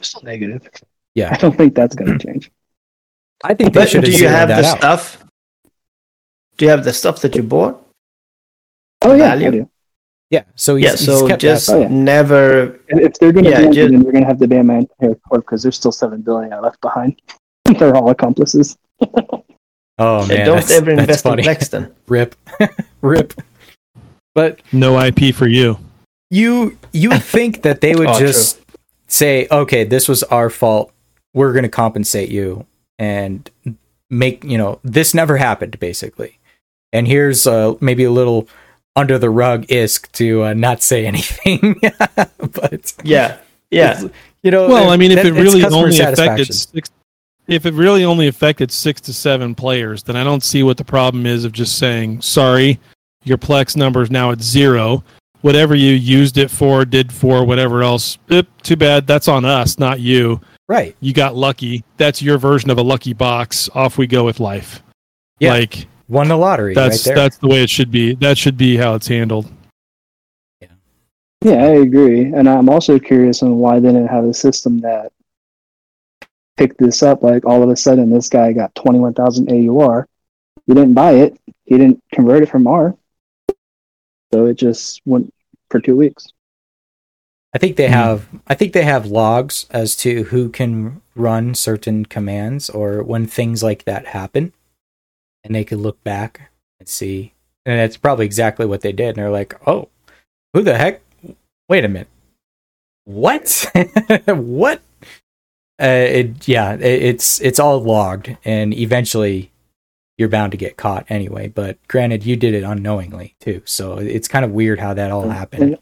still negative. I Yeah, don't think that's going to change. I think they But should do have you zeroed have that the out. stuff? Do you have the stuff that you bought? Oh yeah, Value? I do. Yeah, so he's, Yeah, he's so kept just that. Oh, yeah. never. And if they're going to Yeah, ban just- it, then they're going to have to ban my entire corp because there's still seven billion I left behind. They're all accomplices. Oh man, don't that's, ever that's invest funny. in Plex then. Rip, rip. But No I P for you. you you would think that they would Oh, just say, okay, this was our fault. We're going to compensate you and make, you know, this never happened, basically. And here's uh, maybe a little under the rug isk to uh, not say anything. But Yeah, yeah. you know, Well, I mean, if that- it it's really customer only affected satisfaction. six, if it really only affected six to seven players, then I don't see what the problem is of just saying, sorry, your Plex number is now at zero. Whatever you used it for, did for, whatever else, oop, too bad. That's on us, not you. Right. You got lucky. That's your version of a lucky box. Off we go with life. Yeah. Like Won the lottery that's right there. that's the way it should be. That should be how it's handled. Yeah, I agree. And I'm also curious on why they didn't have a system that picked this up. Like all of a sudden, this guy got twenty-one thousand A U R. He didn't buy it. He didn't convert it from R. So it just went for two weeks. I think they Hmm. have I think they have logs as to who can run certain commands or when things like that happen. And they could look back and see. And that's probably exactly what they did. And they're like, oh, who the heck? Wait a minute. What? What? Uh, it yeah, it, it's it's all logged, and eventually you're bound to get caught anyway. But granted, you did it unknowingly too, so it's kind of weird how that all happened. And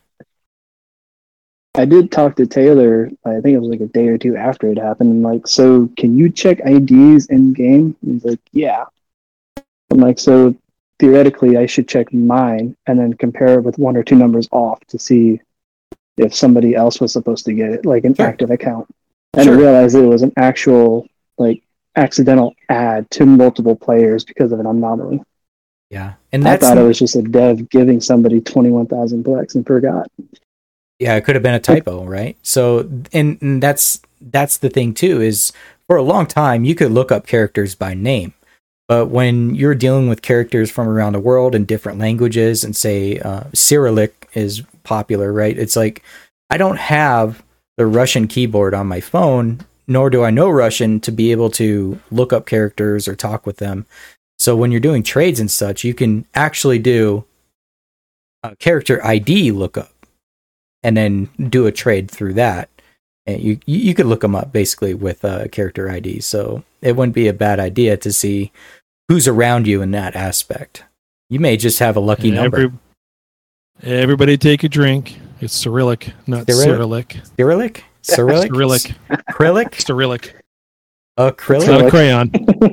I did talk to Taylor, I think it was like a day or two after it happened. And like, so can you check I Ds in game? He's like, yeah. I'm like, so theoretically, I should check mine and then compare it with one or two numbers off to see if somebody else was supposed to get it, like an Sure. active account. And Sure. I realized it was an actual, like, accidental add to multiple players because of an anomaly. Yeah, and I that's thought it was just a dev giving somebody twenty-one thousand bucks and forgot. yeah, it could have been a typo, right? So, and, and that's that's the thing too. Is for a long time you could look up characters by name, but when you're dealing with characters from around the world in different languages, and say uh, Cyrillic is popular, right? It's like I don't have the Russian keyboard on my phone, nor do I know Russian to be able to look up characters or talk with them. So when you're doing trades and such, you can actually do a character I D lookup and then do a trade through that. And you you could look them up basically with a character I D. So it wouldn't be a bad idea to see who's around you in that aspect. You may just have a lucky And number. every- everybody take a drink. It's Cyrillic, not Cyrillic? Cyrillic. Cyrillic? Cyrillic? Cyrillic. Acrylic? Cyrillic. Acrylic? It's not a crayon.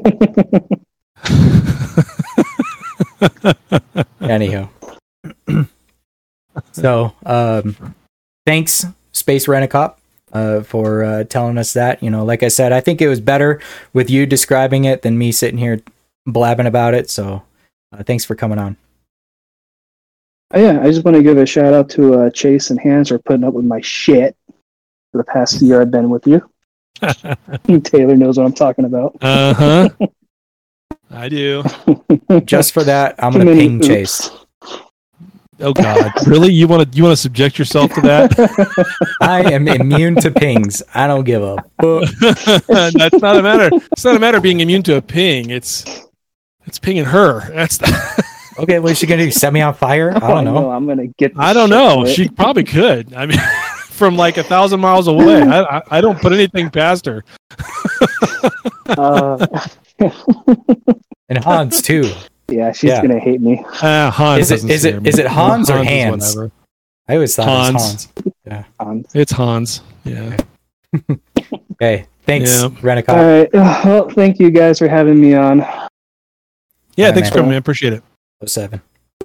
Anyhow. So, um, thanks, Space Rent-A-Cop, uh, for uh, telling us that. You know, like I said, I think it was better with you describing it than me sitting here blabbing about it. So, uh, thanks for coming on. Oh, yeah, I just want to give a shout out to uh, Chase and Hans for putting up with my shit for the past year I've been with you. Taylor knows what I'm talking about. Uh huh. I do. Just for that, I'm Too going to many ping oops. Chase. Oh God, really? You want to you want to subject yourself to that? I am immune to pings. I don't give a fuck. That's not a matter. It's not a matter of being immune to a ping. It's it's pinging her. That's the, Okay, what is she going to do? Set me on fire? I Oh, don't know. no, I'm gonna get. I don't this shit know. lit. She probably could. I mean, from like a thousand miles away. I, I I don't put anything past her. Uh, And Hans, too. yeah, she's Yeah. gonna hate me. Ah, Hans. Is it- doesn't is it- scare me. is it Hans or is Hans? whatever. I always thought it was Hans. Hans. Um, It's Hans. Yeah. Okay, thanks, Yeah. Rent-A-Cop. all right. Uh, well, thank you guys for having me on. Yeah. Alright, thanks man. for coming. I appreciate it. oh seven.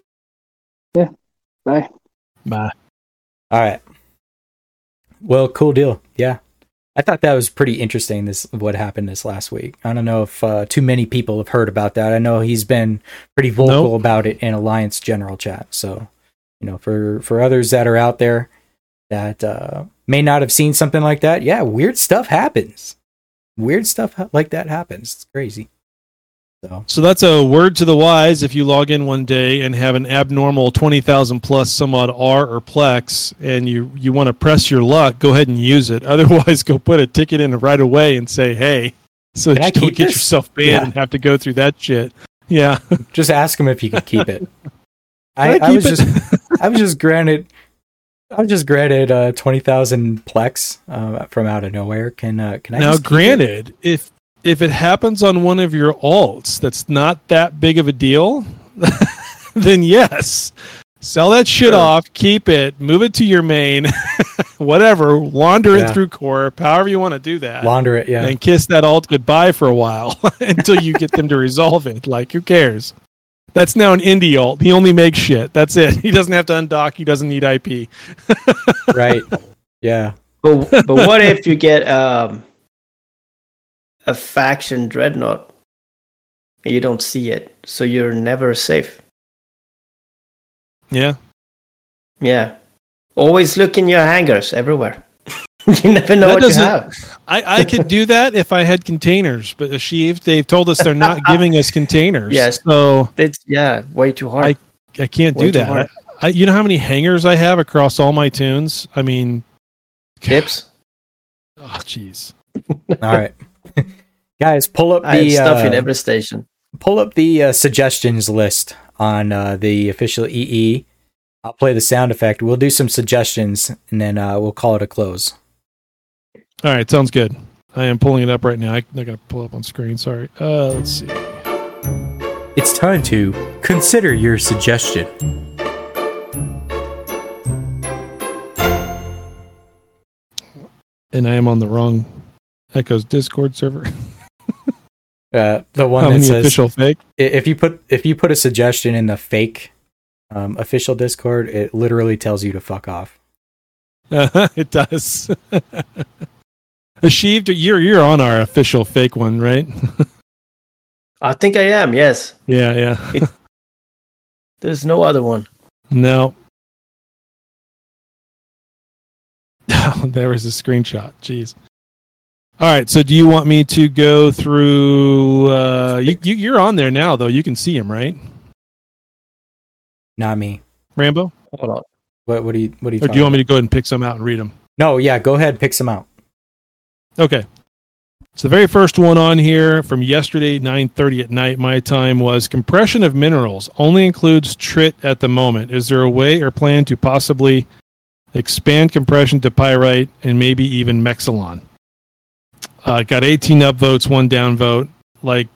Bye. Bye. All right. Well, cool deal. Yeah. I thought that was pretty interesting, this what happened this last week. I don't know if uh, too many people have heard about that. I know he's been pretty vocal Nope. about it in Alliance General Chat. So, you know, for, for others that are out there that uh, may not have seen something like that. Yeah, weird stuff happens. Weird stuff ha- like that happens. It's crazy. So. so that's a word to the wise. If you log in one day and have an abnormal twenty thousand plus some odd R or Plex, and you, you want to press your luck, go ahead and use it. Otherwise, go put a ticket in right away and say, hey, so Can that I you don't keep get this? yourself banned Yeah. and have to go through that shit. Yeah. Just ask him if he could keep it. I, I I keep was it? just I was just granted I was just granted uh, twenty thousand Plex uh, from out of nowhere. Can uh, can I Now, just keep it? granted, if if it happens on one of your alts that's not that big of a deal, then yes, sell that shit Sure. off, keep it, move it to your main, whatever, launder Yeah. it through Corp, however you want to do that, Launder it, yeah. and kiss that alt goodbye for a while until you get them to resolve it. Like, who cares? That's now an indie alt. He only makes shit. That's it. He doesn't have to undock. He doesn't need I P. Right. Yeah. But but what if you get um, a faction dreadnought and you don't see it, so you're never safe? Yeah. Yeah, always look in your hangars everywhere. You never know That what you doesn't- have. I, I could do that if I had containers, but Sheev, they've told us they're not giving us containers. Yes. So It's yeah, way too hard. I can't Way do too that. hard. I, you know how many hangers I have across all my tunes? I mean, Tips. oh, jeez. All right. Guys, pull up I have the stuff in uh, every station. pull up the uh, suggestions list on uh, the official E E. I'll play the sound effect. We'll do some suggestions and then uh, we'll call it a close. All right, sounds good. I am pulling it up right now. I, I got to pull up on screen. Sorry. Uh, let's see. It's time to consider your suggestion. And I am on the wrong Echoes Discord server. Uh, the one How that many says official fake? i- if you put if you put a suggestion in the fake um, official Discord, it literally tells you to fuck off. It does. Achieved. You're you're on our official fake one, right? I think I am. Yes, yeah, yeah. there's no other one. No. There was a screenshot. Jeez. All right. So, do you want me to go through? Uh, you, you you're on there now, though. You can see him, right, Not me. Rambo? Hold on. What what do you what do you? Or do you want me to go ahead and pick some out and read them? No, yeah, go ahead, pick some out. Okay. So the very first one on here from yesterday, nine thirty at night, my time, was compression of minerals only includes trit at the moment. Is there a way or plan to possibly expand compression to pyrite and maybe even Mexilon? Uh, got eighteen upvotes, one downvote. Like,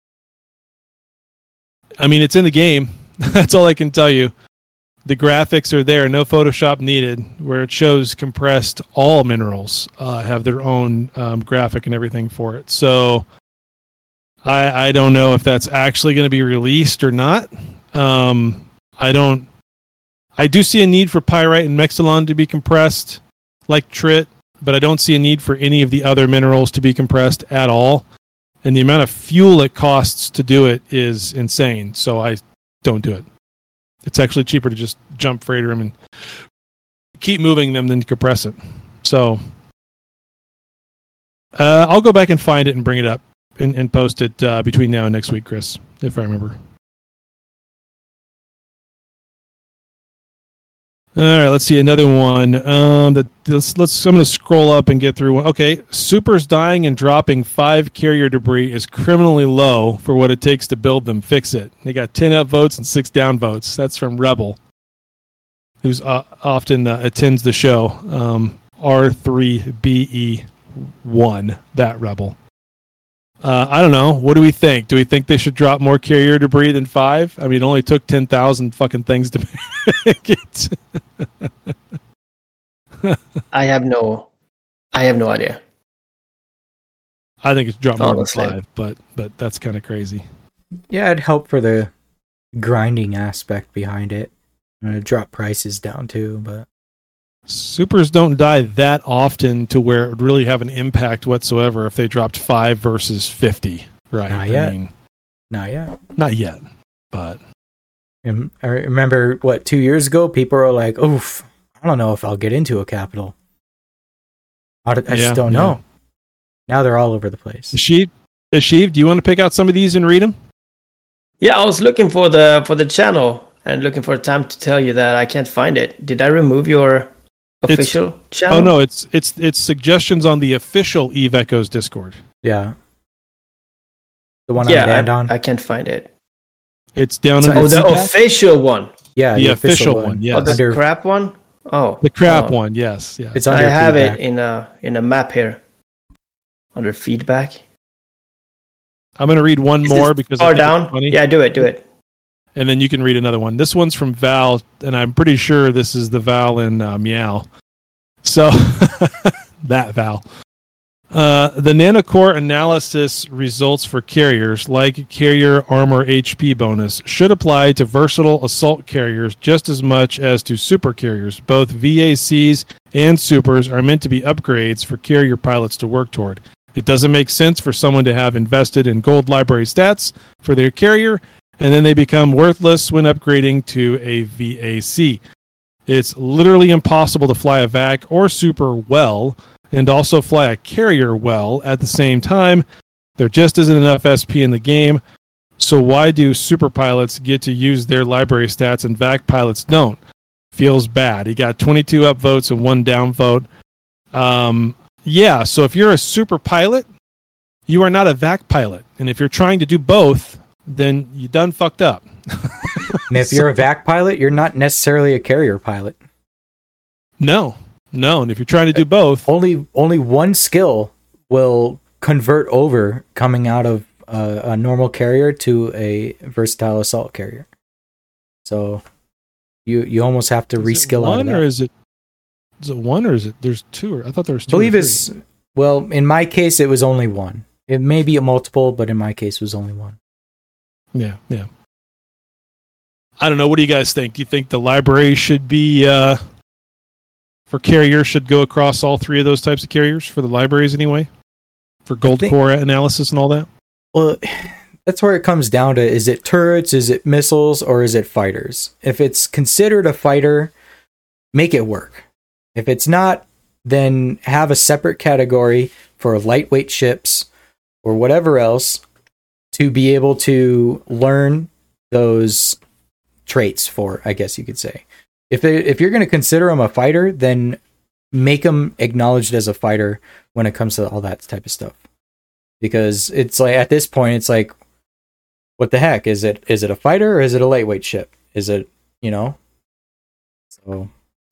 I mean, it's in the game. That's all I can tell you. The graphics are there, no Photoshop needed, where it shows compressed all minerals uh, have their own um, graphic and everything for it. So I, I don't know if that's actually going to be released or not. Um, I don't. I do see a need for pyrite and Mexilon to be compressed like trit, but I don't see a need for any of the other minerals to be compressed at all. And the amount of fuel it costs to do it is insane. So I don't do it. It's actually cheaper to just jump freighter them and keep moving them than compress it. So uh, I'll go back and find it and bring it up and, and post it uh, between now and next week, Chris, if I remember. All right, let's see another one. Um, that let's, let's. I'm going to scroll up and get through one. Okay, Supers dying and dropping five carrier debris is criminally low for what it takes to build them. Fix it. They got ten upvotes and six downvotes. That's from Rebel, who's uh, often uh, attends the show. Um, R three B E one. That Rebel. Uh, I don't know. What do we think? Do we think they should drop more carrier debris than five? I mean, it only took ten thousand fucking things to make it. I have no, I have no idea. I think it's dropped more Honestly. than five, but but that's kind of crazy. Yeah, it'd help for the grinding aspect behind it. And it'd drop prices down too, but Supers don't die that often to where it would really have an impact whatsoever if they dropped five versus fifty, right? Not I yet. mean, not yet. not yet, but And I remember what two years ago, people were like, "Oof, I don't know if I'll get into a capital." I, I Yeah, just don't yeah. know. Now they're all over the place. Sheev, Sheev, do you want to pick out some of these and read them? Yeah, I was looking for the for the channel and looking for a time to tell you that I can't find it. Did I remove your official channel? Oh no, it's it's it's suggestions on the official Eve Echoes Discord. Yeah. The one Yeah, I banned on? I, I can't find it. It's down So in Oh, the, the official one. yeah, the official one, yes. Oh, the Under- crap one. Oh, the crap oh. one. Yes, yes. It's I under have feedback. it in a in a map here under feedback. I'm going to read one Is more this because I far think it's down. funny. Yeah, do it, do it. And then you can read another one. This one's from Val, and I'm pretty sure this is the Val in uh, Meow. So, that Val. Uh, the nanocore analysis results for carriers, like carrier armor H P bonus, should apply to versatile assault carriers just as much as to super carriers. Both V A Cs and supers are meant to be upgrades for carrier pilots to work toward. It doesn't make sense for someone to have invested in gold library stats for their carrier, and then they become worthless when upgrading to a V A C. It's literally impossible to fly a V A C or super well, and also fly a carrier well at the same time. There just isn't enough S P in the game, so why do super pilots get to use their library stats and V A C pilots don't? Feels bad. He got twenty-two upvotes and one downvote. Um, yeah, so if you're a super pilot, you are not a V A C pilot. And if you're trying to do both, then you done fucked up. And if you're a V A C pilot, you're not necessarily a carrier pilot. No, no. And if you're trying to do both, Only only one skill will convert over coming out of uh, a normal carrier to a versatile assault carrier. So you you almost have to is it reskill out of one that. or is it is it one or is it there's two? Or I thought there was I two. or believe three. it's well, in my case it was only one. It may be a multiple, but in my case it was only one. Yeah, yeah. I don't know. What do you guys think? Do you think the library should be uh, for carriers should go across all three of those types of carriers for the libraries anyway, for gold think- core analysis and all that? Well, that's where it comes down to: is it turrets, is it missiles, or is it fighters? If it's considered a fighter, make it work. If it's not, then have a separate category for lightweight ships or whatever else to be able to learn those traits for, I guess you could say. If they, if you're going to consider them a fighter, then make them acknowledged as a fighter when it comes to all that type of stuff. Because it's like, at this point, it's like, what the heck? Is it is it a fighter or is it a lightweight ship? Is it, you know? So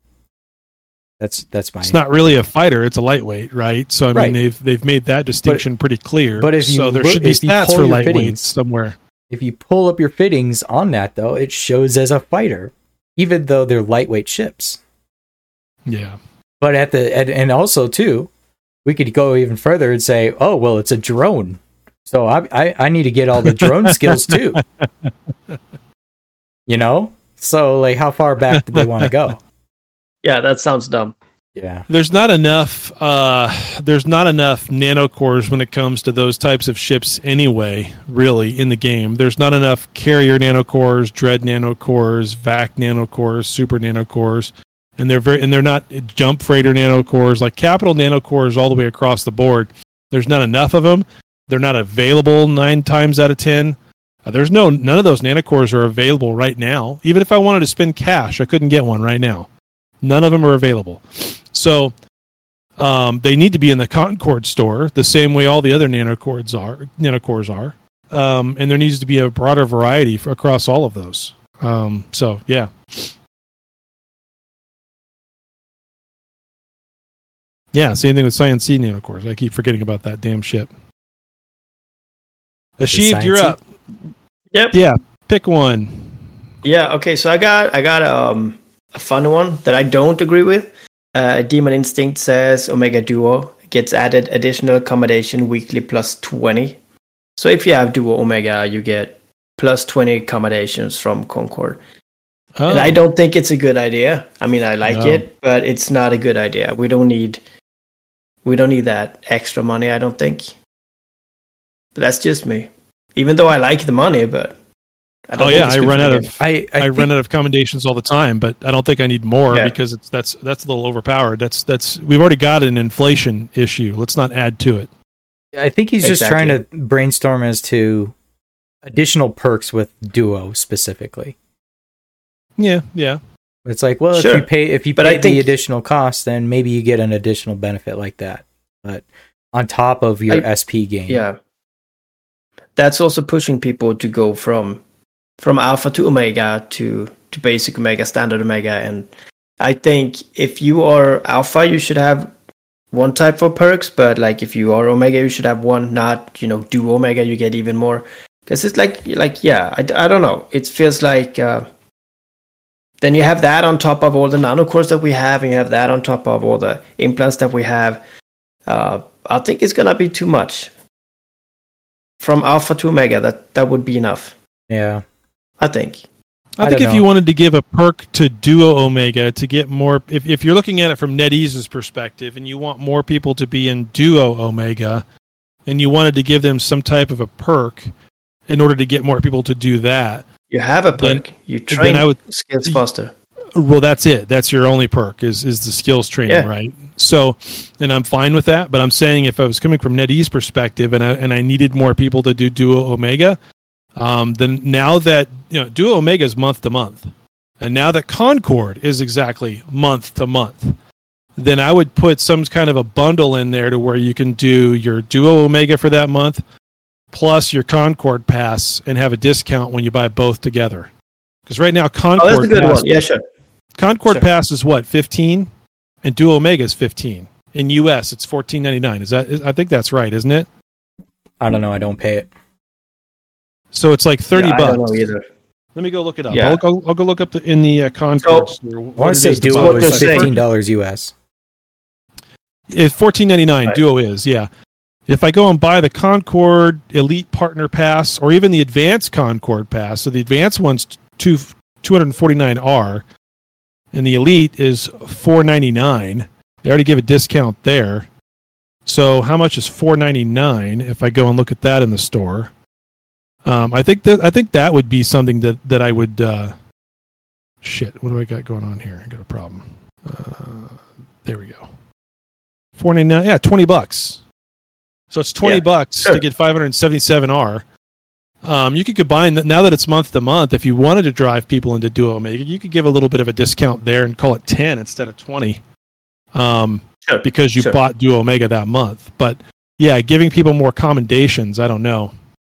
that's that's my It's not really a fighter; it's a lightweight, right? So I mean, Right. they've they've made that distinction pretty clear. but if you so there look- should be if you stats pull for your lightweights fittings- somewhere. If you pull up your fittings on that, though, it shows as a fighter, even though they're lightweight ships. Yeah, But at the and, and also too, we could go even further and say, oh well, it's a drone, so I I, I need to get all the drone skills too. You know, so like, how far back do they want to go? Yeah, that sounds dumb. Yeah, there's not enough. Uh, there's not enough nanocores when it comes to those types of ships anyway. Really, in the game, there's not enough carrier nanocores, dread nanocores, V A C nanocores, super nanocores, and they're very and they're not jump freighter nanocores like capital nanocores all the way across the board. There's not enough of them. They're not available nine times out of ten. Uh, there's no none of those nanocores are available right now. Even if I wanted to spend cash, I couldn't get one right now. None of them are available. So um, they need to be in the Concord store the same way all the other nanocores are. Nanocores are, um, and there needs to be a broader variety for, across all of those. Um, so yeah, yeah. Same thing with Science C nanocores. I keep forgetting about that damn ship. Ashieved, you're Science up. Yep. Yeah, pick one. Yeah. Okay. So I got I got um, a fun one that I don't agree with. Uh, Demon Instinct says Omega Duo gets added additional accommodation weekly plus twenty. So if you have Duo Omega, you get plus twenty accommodations from Concord. Oh, And I don't think it's a good idea. I mean, I like No. it, but it's not a good idea. We don't need we don't need that extra money, I don't think. But that's just me. Even though I like the money, but I don't Oh think yeah, it's I good run for out the of game. I, I, I, think, run out of commendations all the time, but I don't think I need more Yeah. because it's that's that's a little overpowered. That's that's we've already got an inflation issue. Let's not add to it. I think he's just Exactly. trying to brainstorm as to additional perks with Duo specifically. Yeah, yeah. It's like, well, Sure. if you pay if you But I pay the think- additional cost, then maybe you get an additional benefit like that. But on top of your I- S P game, Yeah, that's also pushing people to go from from alpha to omega to to basic omega, standard omega, and I think if you are alpha, you should have one type of perks, but like if you are omega, you should have one. Not you know do omega, you get even more because it's like like yeah, I, I don't know. It feels like uh, then you have that on top of all the nanocores that we have, and you have that on top of all the implants that we have. Uh, I think it's gonna be too much. From alpha to omega, that that would be enough. yeah. I think. I, I think don't if you know. wanted to give a perk to Duo Omega to get more, if, if you're looking at it from NetEase's perspective and you want more people to be in Duo Omega and you wanted to give them some type of a perk in order to get more people to do that, You have a Then- perk. You train I would- skills faster. well, that's it. That's your only perk is is the skills training, Yeah. right? So, and I'm fine with that. But I'm saying if I was coming from NetEase perspective and I, and I needed more people to do Duo Omega, um, then now that you know Duo Omega is month to month, and now that Concord is exactly month to month, then I would put some kind of a bundle in there to where you can do your Duo Omega for that month, plus your Concord pass, and have a discount when you buy both together. Because right now Oh, Concord that's a good pass, one. Yeah, sure. Concord Sure. Pass is what, fifteen, and Duo Omega is fifteen. In U S, it's fourteen ninety nine. Is that? Is, I think that's right, isn't it? I don't know. I don't pay it. So it's like thirty Yeah, I bucks. don't know either. Let me go look it up. Yeah. I'll go. I'll go look up the, in the uh, Concord. So- store I what want it to say is to Duo buy. what is they're saying. fifteen dollars U S. It's fourteen ninety nine. Right. Duo is, yeah. If I go and buy the Concord Elite Partner Pass or even the Advanced Concord Pass, so the Advanced one's two two hundred forty nine R, and the Elite is four ninety nine. They already give a discount there. So how much is four ninety nine if I go and look at that in the store? Um, I think that I think that would be something that that I would. Uh, shit, what do I got going on here? I got a problem. Uh, there we go. Four ninety nine. Yeah, twenty bucks. So it's twenty Yeah, bucks sure. to get five hundred seventy seven R. Um, you could combine that now that it's month to month. If you wanted to drive people into Duo Omega, you could give a little bit of a discount there and call it ten instead of twenty. Um, Sure. because you Sure. bought Duo Omega that month. But yeah, giving people more commendations. I don't know.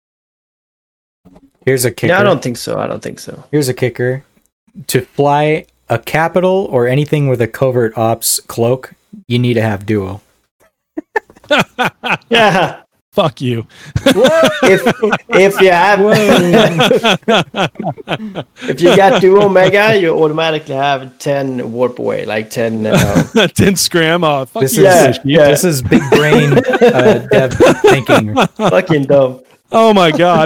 Here's a kicker. Yeah, I don't think so. I don't think so. Here's a kicker. To fly a capital or anything with a covert ops cloak, you need to have Duo. Yeah. Fuck you. if if you have if you got Duo Omega, you automatically have ten warp away, like ten. Uh, ten scram. Oh, fuck This you. is Yeah, yeah. this is big brain uh, dev thinking. fucking dumb. Oh my god.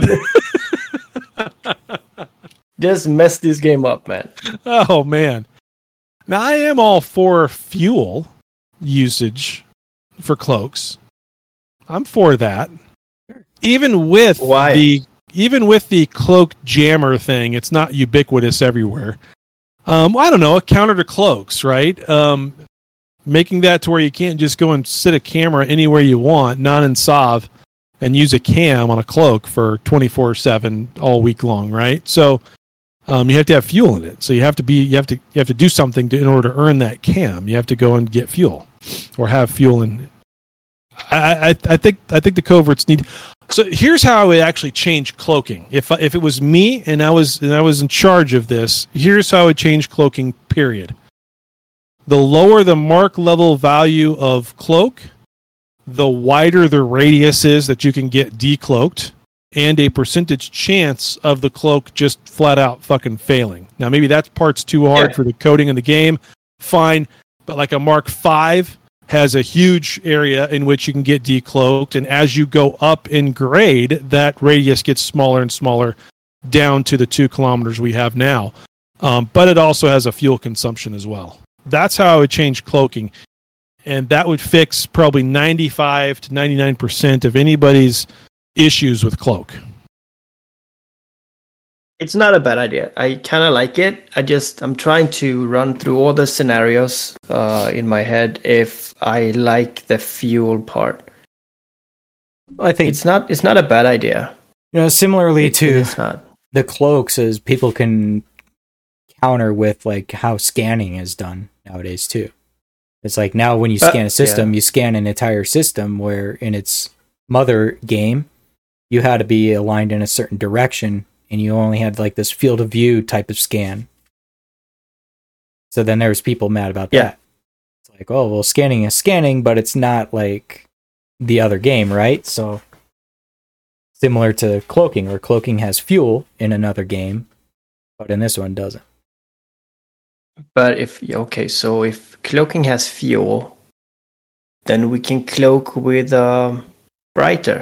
Just mess this game up, man. Oh man. Now I am all for fuel usage for cloaks. I'm for that. Even with Why? the even with the cloak jammer thing, it's not ubiquitous everywhere. Um, I don't know, a counter to cloaks, right? Um, making that to where you can't just go and sit a camera anywhere you want, non in S O V, and use a cam on a cloak for twenty-four seven all week long, right? So um, you have to have fuel in it. So you have to be you have to you have to do something to, in order to earn that cam. You have to go and get fuel or have fuel in. I, I I think I think the coverts need. So here's how I would actually change cloaking. If I- if it was me and I was and I was in charge of this, here's how I would change cloaking. Period. The lower the mark level value of cloak, the wider the radius is that you can get decloaked, and a percentage chance of the cloak just flat out fucking failing. Now maybe that part's too hard Yeah. for the coding in the game. Fine, but like a Mark five has a huge area in which you can get decloaked, and as you go up in grade, that radius gets smaller and smaller down to the two kilometers we have now. Um, but it also has a fuel consumption as well. That's how I would change cloaking, and that would fix probably ninety-five to ninety-nine percent of anybody's issues with cloak. It's not a bad idea. I kind of like it. I just I'm trying to run through all the scenarios uh, in my head if I like the fuel part. Well, I think It's not it's not a bad idea. you know, similarly It- to it's not. the cloaks, is people can counter with like how scanning is done nowadays too. It's like now when you Uh, scan a system, yeah. you scan an entire system, where in its mother game, you had to be aligned in a certain direction, and you only had like this field of view type of scan. So then there's people mad about Yeah. that. It's like, oh, well, scanning is scanning, but it's not like the other game, right? So similar to cloaking, where cloaking has fuel in another game, but in this one doesn't. But if okay, so if cloaking has fuel, then we can cloak with um, brighter.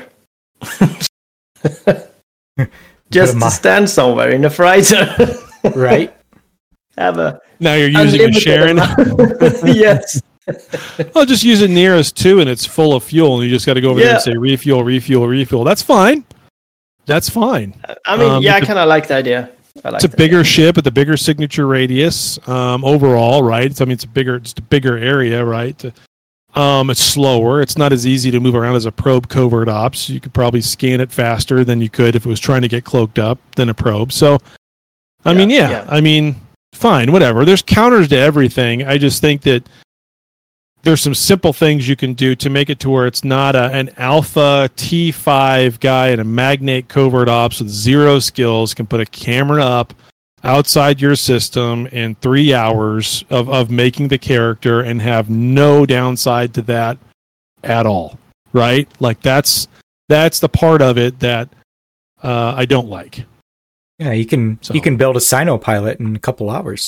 Just Put a to mi- stand somewhere in a freighter. Right? Have a Now you're using a unlimited Sharon. amount- yes. I'll just use it near us too, and it's full of fuel, and you just got to go over there Yeah. and say refuel, refuel, refuel. That's fine. That's fine. I mean, Um, yeah, I it's a- kind of like the idea. I like It's a the bigger idea. ship with a bigger signature radius um, overall, right? So, I mean, it's a bigger, just a bigger area, right? Um, it's slower. It's not as easy to move around as a probe covert ops. You could probably scan it faster than you could if it was trying to get cloaked up than a probe. So, I Yeah, mean, yeah, yeah. I mean, fine, whatever. There's counters to everything. I just think that there's some simple things you can do to make it to where it's not a, an alpha T five guy and a magnate covert ops with zero skills can put a camera up outside your system in three hours of, of making the character and have no downside to that at all. Right? Like that's that's the part of it that uh, I don't like. Yeah, you can So- you can build a Sino pilot in a couple hours.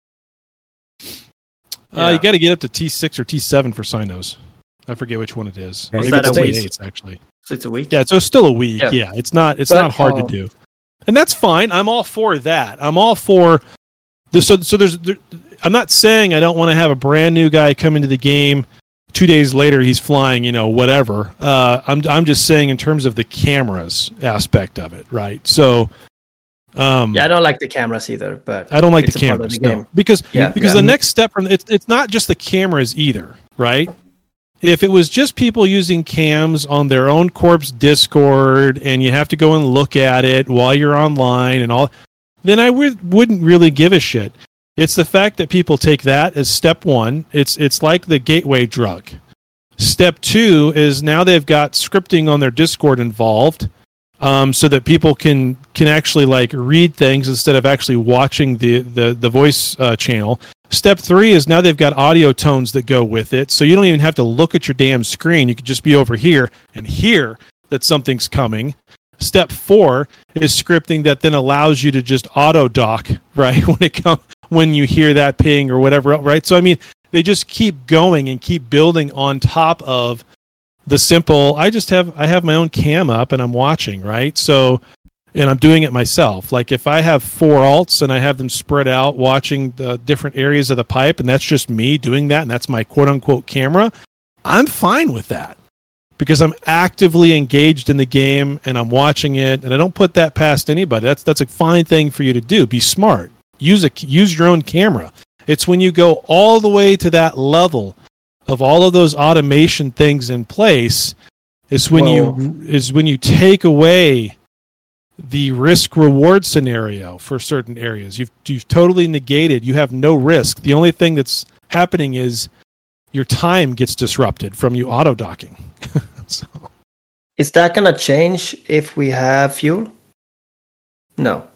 Uh, Yeah. you got to get up to T six or T seven for Sinos. I forget which one it is. Is Maybe that it's a T week? eights actually. So it's a week. Yeah, so it's still a week. Yeah, Yeah. it's not it's But, not hard um, to do, and that's fine. I'm all for that. I'm all for the so so there's there, I'm not saying I don't want to have a brand new guy come into the game. Two days later, he's flying. You know, whatever. Uh, I'm I'm just saying in terms of the cameras aspect of it, right? So, um, Yeah, I don't like the cameras either, but I don't like it's the a part of cameras the no. game. because Yeah, because yeah. the next step from it's it's not just the cameras either, right? If it was just people using cams on their own corp's Discord and you have to go and look at it while you're online and all, then I would wouldn't really give a shit. It's the fact that people take that as step one. It's it's like the gateway drug. Step two is now they've got scripting on their Discord involved, um, so that people can can actually like read things instead of actually watching the the the voice uh, channel. Step three is now they've got audio tones that go with it, so you don't even have to look at your damn screen. You could just be over here and hear that something's coming. Step four is scripting that then allows you to just auto dock, right, when it comes when you hear that ping or whatever else, right? So I mean, they just keep going and keep building on top of the simple. I just have I have my own cam up and I'm watching, right? So, and I'm doing it myself. Like if I have four alts and I have them spread out watching the different areas of the pipe, and that's just me doing that, and that's my quote unquote camera, I'm fine with that because I'm actively engaged in the game and I'm watching it, and I don't put that past anybody. That's that's a fine thing for you to do. Be smart. Use a use your own camera. It's when you go all the way to that level of all of those automation things in place, is when you is when you take away the risk reward scenario for certain areas. You've you've totally negated. You have no risk. The only thing that's happening is your time gets disrupted from you auto docking. So, Is that gonna change if we have fuel? No.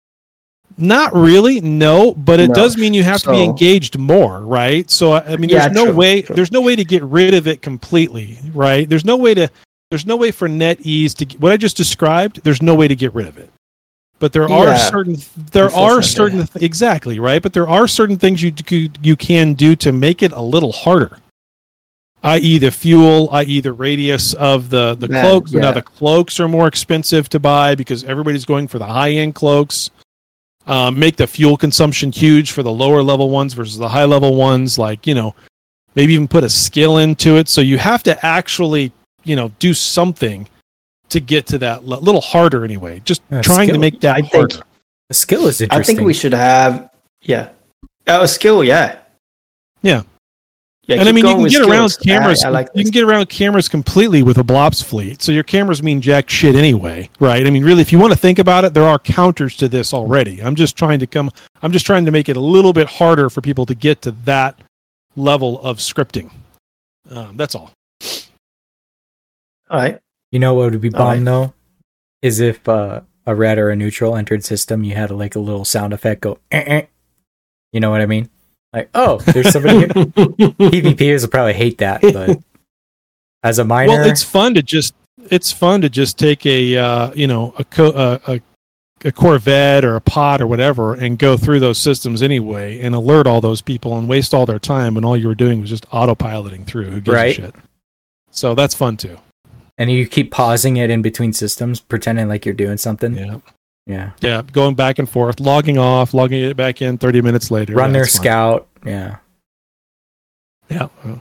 not really, no, but it No. does mean you have to be So- engaged more, right? So I I mean, Yeah, there's no true, way. true. There's no way to get rid of it completely, right? There's no way to. There's no way for NetEase to what I just described. There's no way to get rid of it. But there are Yeah, certain. There are unfortunately. certain exactly right. But there are certain things you you you can do to make it a little harder. that is, the fuel, that is, the radius of the the Yeah, cloaks. Now yeah. the cloaks are more expensive to buy because everybody's going for the high end cloaks. Um, make the fuel consumption huge for the lower level ones versus the high level ones. Like, you know, maybe even put a skill into it. So you have to actually, you know, do something to get to that le- little harder anyway. Just Yeah, trying to skill- make that I think- harder. The skill is I interesting. think we should have, yeah, oh, a skill, yeah, Yeah. yeah. And I keep mean, you going can with get around skills. cameras. I, I like you this. can get around cameras completely with a Blops fleet. So your cameras mean jack shit anyway, right? I mean, really, if you want to think about it, there are counters to this already. I'm just trying to come. I'm just trying to make it a little bit harder for people to get to that level of scripting. Um, that's all. All right. You know what would be All bomb right. though? Is if uh, a red or a neutral entered system, you had like a little sound effect go. Eh, eh. You know what I mean? Like, oh, there's somebody here. PvPers will probably hate that, but as a miner, Well, it's fun to just it's fun to just take a uh, you know a, co- uh, a a Corvette or a pod or whatever and go through those systems anyway and alert all those people and waste all their time when all you were doing was just autopiloting through. Who gives Right. a shit? So that's fun too. and you keep pausing it in between systems, pretending like you're doing something. Yeah. Yeah. Yeah, going back and forth, logging off, logging it back in thirty minutes later. Run Yeah, their it's fun. scout. Yeah. Yeah. well,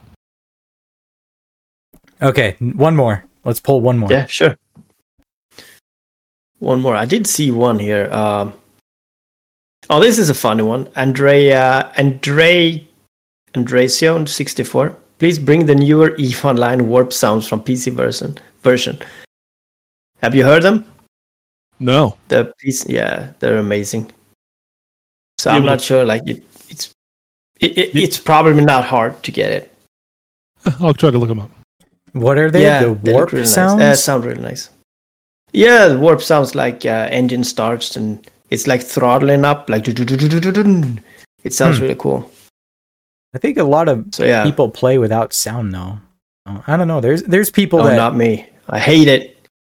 Okay, one more. Let's pull one more. Yeah, sure. One more. I did see one here. Um, oh, this is a funny one. Andrea, Andre, Andresion sixty-four. Please bring the newer EVE Online warp sounds from P C version. Version. Have you heard them? No. The piece, yeah, they're amazing. So Yeah, I'm but- not sure. Like it, it's, it, it, it's probably not hard to get it. I'll try to look them up. What are they? Yeah, the they look warp really sounds? Nice. Uh, sound really nice. Yeah, the warp sounds like uh, engine starts and it's like throttling up, like do-do-do-do-do-do-do. It sounds Hmm. really cool. I think a lot of So yeah, people play without sound though. Oh, I don't know. There's there's people no, that not me. I hate it.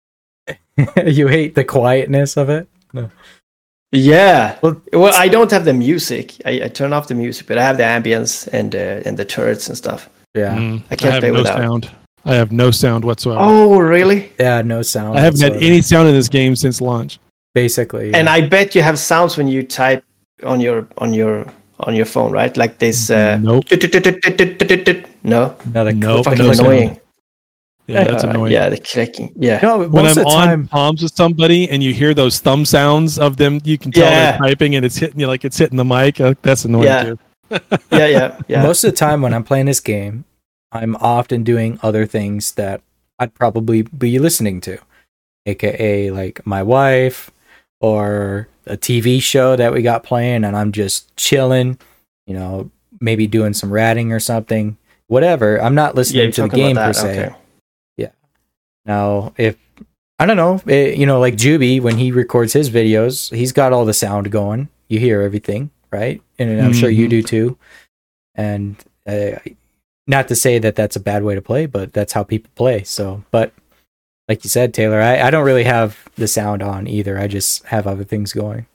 you hate the quietness of it. No. Yeah. Well, Well, I don't have the music. I, I turn off the music, but I have the ambience and uh, and the turrets and stuff. Yeah. Mm, I can't have play no without. sound. I have no sound whatsoever. Oh, really? Yeah, no sound. I haven't had whatsoever. any sound in this game since launch. basically. Yeah. And I bet you have sounds when you type on your on your on your phone, right? Like this. Uh, Nope. No. Another Nope. Fucking no sound. annoying. Yeah, that's Uh, annoying. Yeah, the clicking. Yeah. No, When most I'm of the on time, palms with somebody and you hear those thumb sounds of them, you can tell Yeah. they're typing and it's hitting you like it's hitting the mic. Uh, That's annoying Yeah. too. Yeah, yeah, yeah. most of the time when I'm playing this game, I'm often doing other things that I'd probably be listening to, aka like my wife or a T V show that we got playing, and I'm just chilling, you know, maybe doing some ratting or something, whatever. I'm not Yeah, listening you're to the talking game about per that, se. okay. Now, if I don't know, eh, you know, like Juby, when he records his videos, he's got all the sound going. You hear everything, right? And I'm sure you Mhm. do too. And uh, not to say that that's a bad way to play, but that's how people play. So, but like you said, Taylor, I, I don't really have the sound on either. I just have other things going.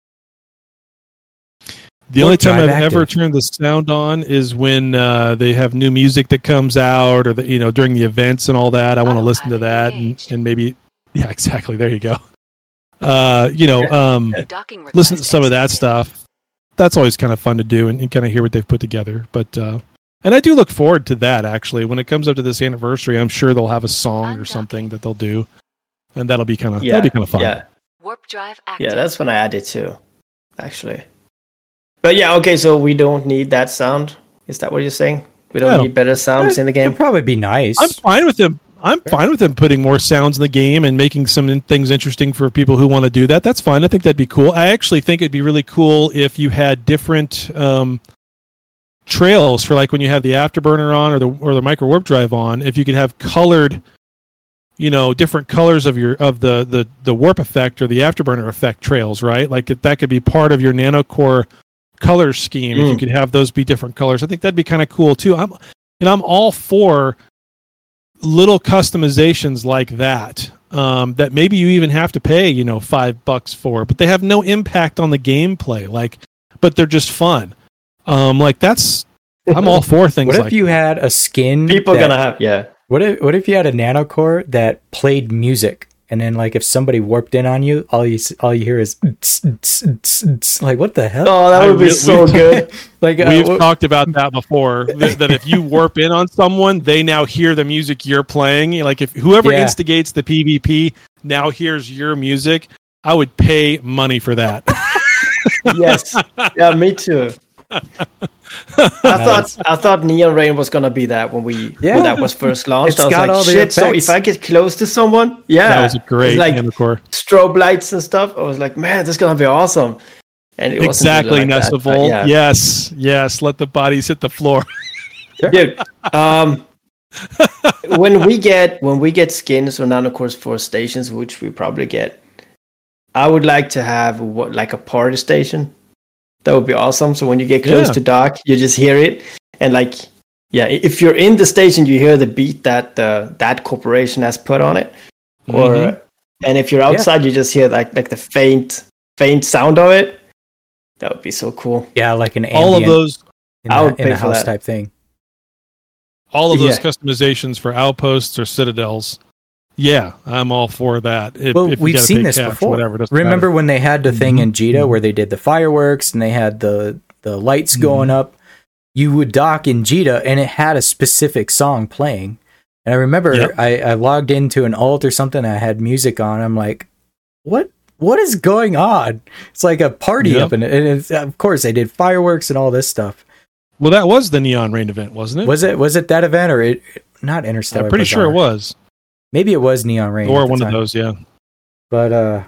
The Or only time drive I've ever active. turned the sound on is when uh, they have new music that comes out, or the, you know, during the events and all that. I want to listen to that, and, and maybe, yeah, exactly. There you go. Uh, you know, um, listen to some of that stuff. That's always kind of fun to do, and, and kind of hear what they've put together. But uh, and I do look forward to that. Actually, when it comes up to this anniversary, I'm sure they'll have a song or something that they'll do, and that'll be kind of Yeah, that'll be kind of fun. Yeah, Warp drive active. yeah, that's when I added too, actually. But yeah, okay, so we don't need that sound. Is that what you're saying? We don't Yeah. need better sounds in the game. It'd probably be nice. I'm fine with them. I'm fine with them putting more sounds in the game and making some in- things interesting for people who want to do that. That's fine. I think that'd be cool. I actually think it'd be really cool if you had different um, trails for like when you have the afterburner on or the or the micro warp drive on. If you could have colored, you know, different colors of your of the the the warp effect or the afterburner effect trails, right? Like if that could be part of your nanocore color scheme. If you Mm. could have those be different colors, I think that'd be kind of cool too. I'm and I'm all for little customizations like that um, that maybe you even have to pay, you know, five bucks for, but they have no impact on the gameplay. Like, but they're just fun. Um, like that's, I'm all for things what if like you had a skin? People that- gonna have, yeah. What if what if you had a nanocore that played music, and then like if somebody warped in on you, all you s- all you hear is "Ts, ts, ts, ts," like what the hell? Oh, that I would be really- so we- good. Like uh, We've what- talked about that before. that, that if you warp in on someone, they now hear the music you're playing. Like if whoever Yeah. instigates the PvP now hears your music, I would pay money for that. Yes. Yeah, me too. I thought I thought Neon Rain was gonna be that when we Yeah. when that was first launched. It's I was got like, all the shit. So effects. if I get close to someone, yeah, That was a great it's like Amercore. strobe lights and stuff. I was like, man, this is gonna be awesome. And it Exactly, wasn't really like that, but Nestival. yeah. Yes, yes. Let the bodies hit the floor. Dude, um, when we get when we get skins or nanocores for stations, which we probably get, I would like to have what like a party station. That would be awesome. So when you get close Yeah. to Doc, you just hear it, and like, yeah, if you're in the station, you hear the beat that uh, that corporation has put on it, or Mhm. and if you're outside, you just hear like like the faint faint sound of it. That would be so cool. Yeah, like an All of ambient those, in, I a, would in pay a for house that. type thing. all of those Yeah. customizations for outposts or citadels. Yeah, I'm all for that. If, Well, if you we've got a seen big this cache, before. Whatever. doesn't Remember matter. when they had the thing in Jita Mhm. where they did the fireworks and they had the the lights Mhm. going up? You would dock in Jita and it had a specific song playing. And I remember Yep. I, I logged into an alt or something. I had music on. I'm like, what? What is going on? It's like a party Yep. up in it. And it's, of course, they did fireworks and all this stuff. Well, that was the Neon Rain event, wasn't it? Was it? Was it that event or it? Not Interstellar. I'm pretty sure it Bazaar. was. Maybe it was Neon Rain. Or at the one of time. those, yeah. But uh,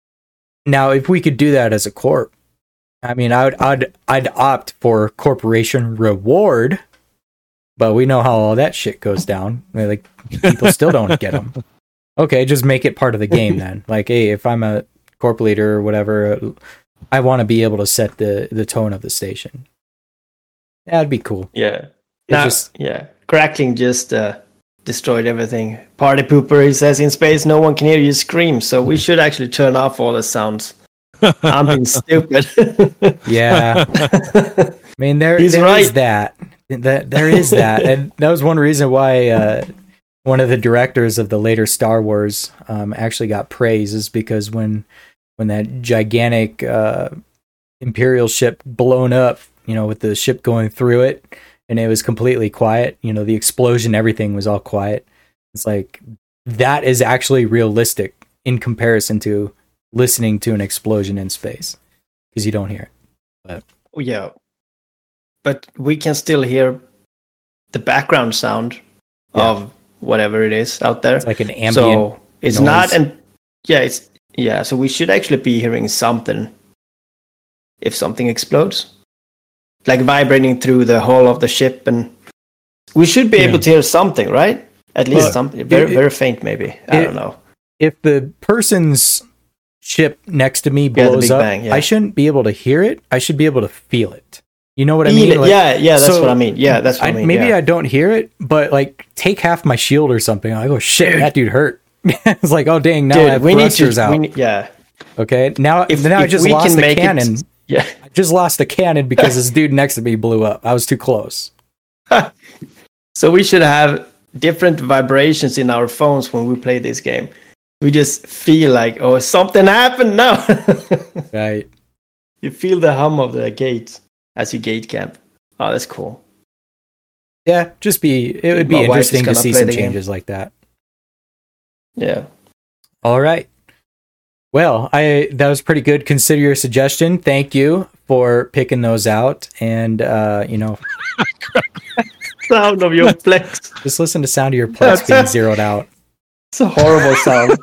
now if we could do that as a corp, I mean, I'd I'd I'd opt for corporation reward. But we know how all that shit goes down. Like people still don't get them. Okay, just make it part of the game then. Like, hey, if I'm a corp leader or whatever, I want to be able to set the the tone of the station. That'd be cool. Yeah. It's Now, just- yeah. Crackling just uh, destroyed everything. Party pooper, he says, in space no one can hear you scream, so we should actually turn off all the sounds. I'm being stupid. Yeah. I mean, there, He's there is right. that. That there is that, and that was one reason why uh, one of the directors of the later Star Wars um, actually got praise, is because when when that gigantic uh, Imperial ship blown up, you know, with the ship going through it, and it was completely quiet. You know, the explosion, everything was all quiet. It's like that is actually realistic in comparison to listening to an explosion in space, because you don't hear it. Yeah. But we can still hear the background sound Yeah. of whatever it is out there. It's like an ambient. so it's noise. not and yeah, it's yeah, so we should actually be hearing something if something explodes. Like vibrating through the hull of the ship, and we should be Yeah. able to hear something, right? At least Well, something. Very it- very faint maybe. I it- don't know. If the person's ship next to me Yeah, the blows Big up, Bang, yeah. I shouldn't be able to hear it. I should be able to feel it. You know what I Feel mean? it. Like, yeah, yeah, that's so what I mean. Yeah, that's what I, I- mean. maybe yeah. I don't hear it, but like take half my shield or something. I go, shit, Dude. that dude hurt. It's like, oh dang, now I Dude, have we need thrusters to out. we need, yeah. Okay, now If, now I if just we lost can the make cannon. it, yeah. I just lost the cannon because this dude next to me blew up. I was too close. So we should have different vibrations in our phones when we play this game. We just feel like, oh, something happened now. Right. You feel the hum of the gate as you gate camp. Oh, that's cool. Yeah, just be. It would be My wife is interesting to gonna see play some the game. changes like that. Yeah. All right. Well, I that was pretty good. Consider your suggestion. Thank you for picking those out, and uh, you know, Sound of your flex. just listen to sound of your plex being zeroed out. It's a horrible sound.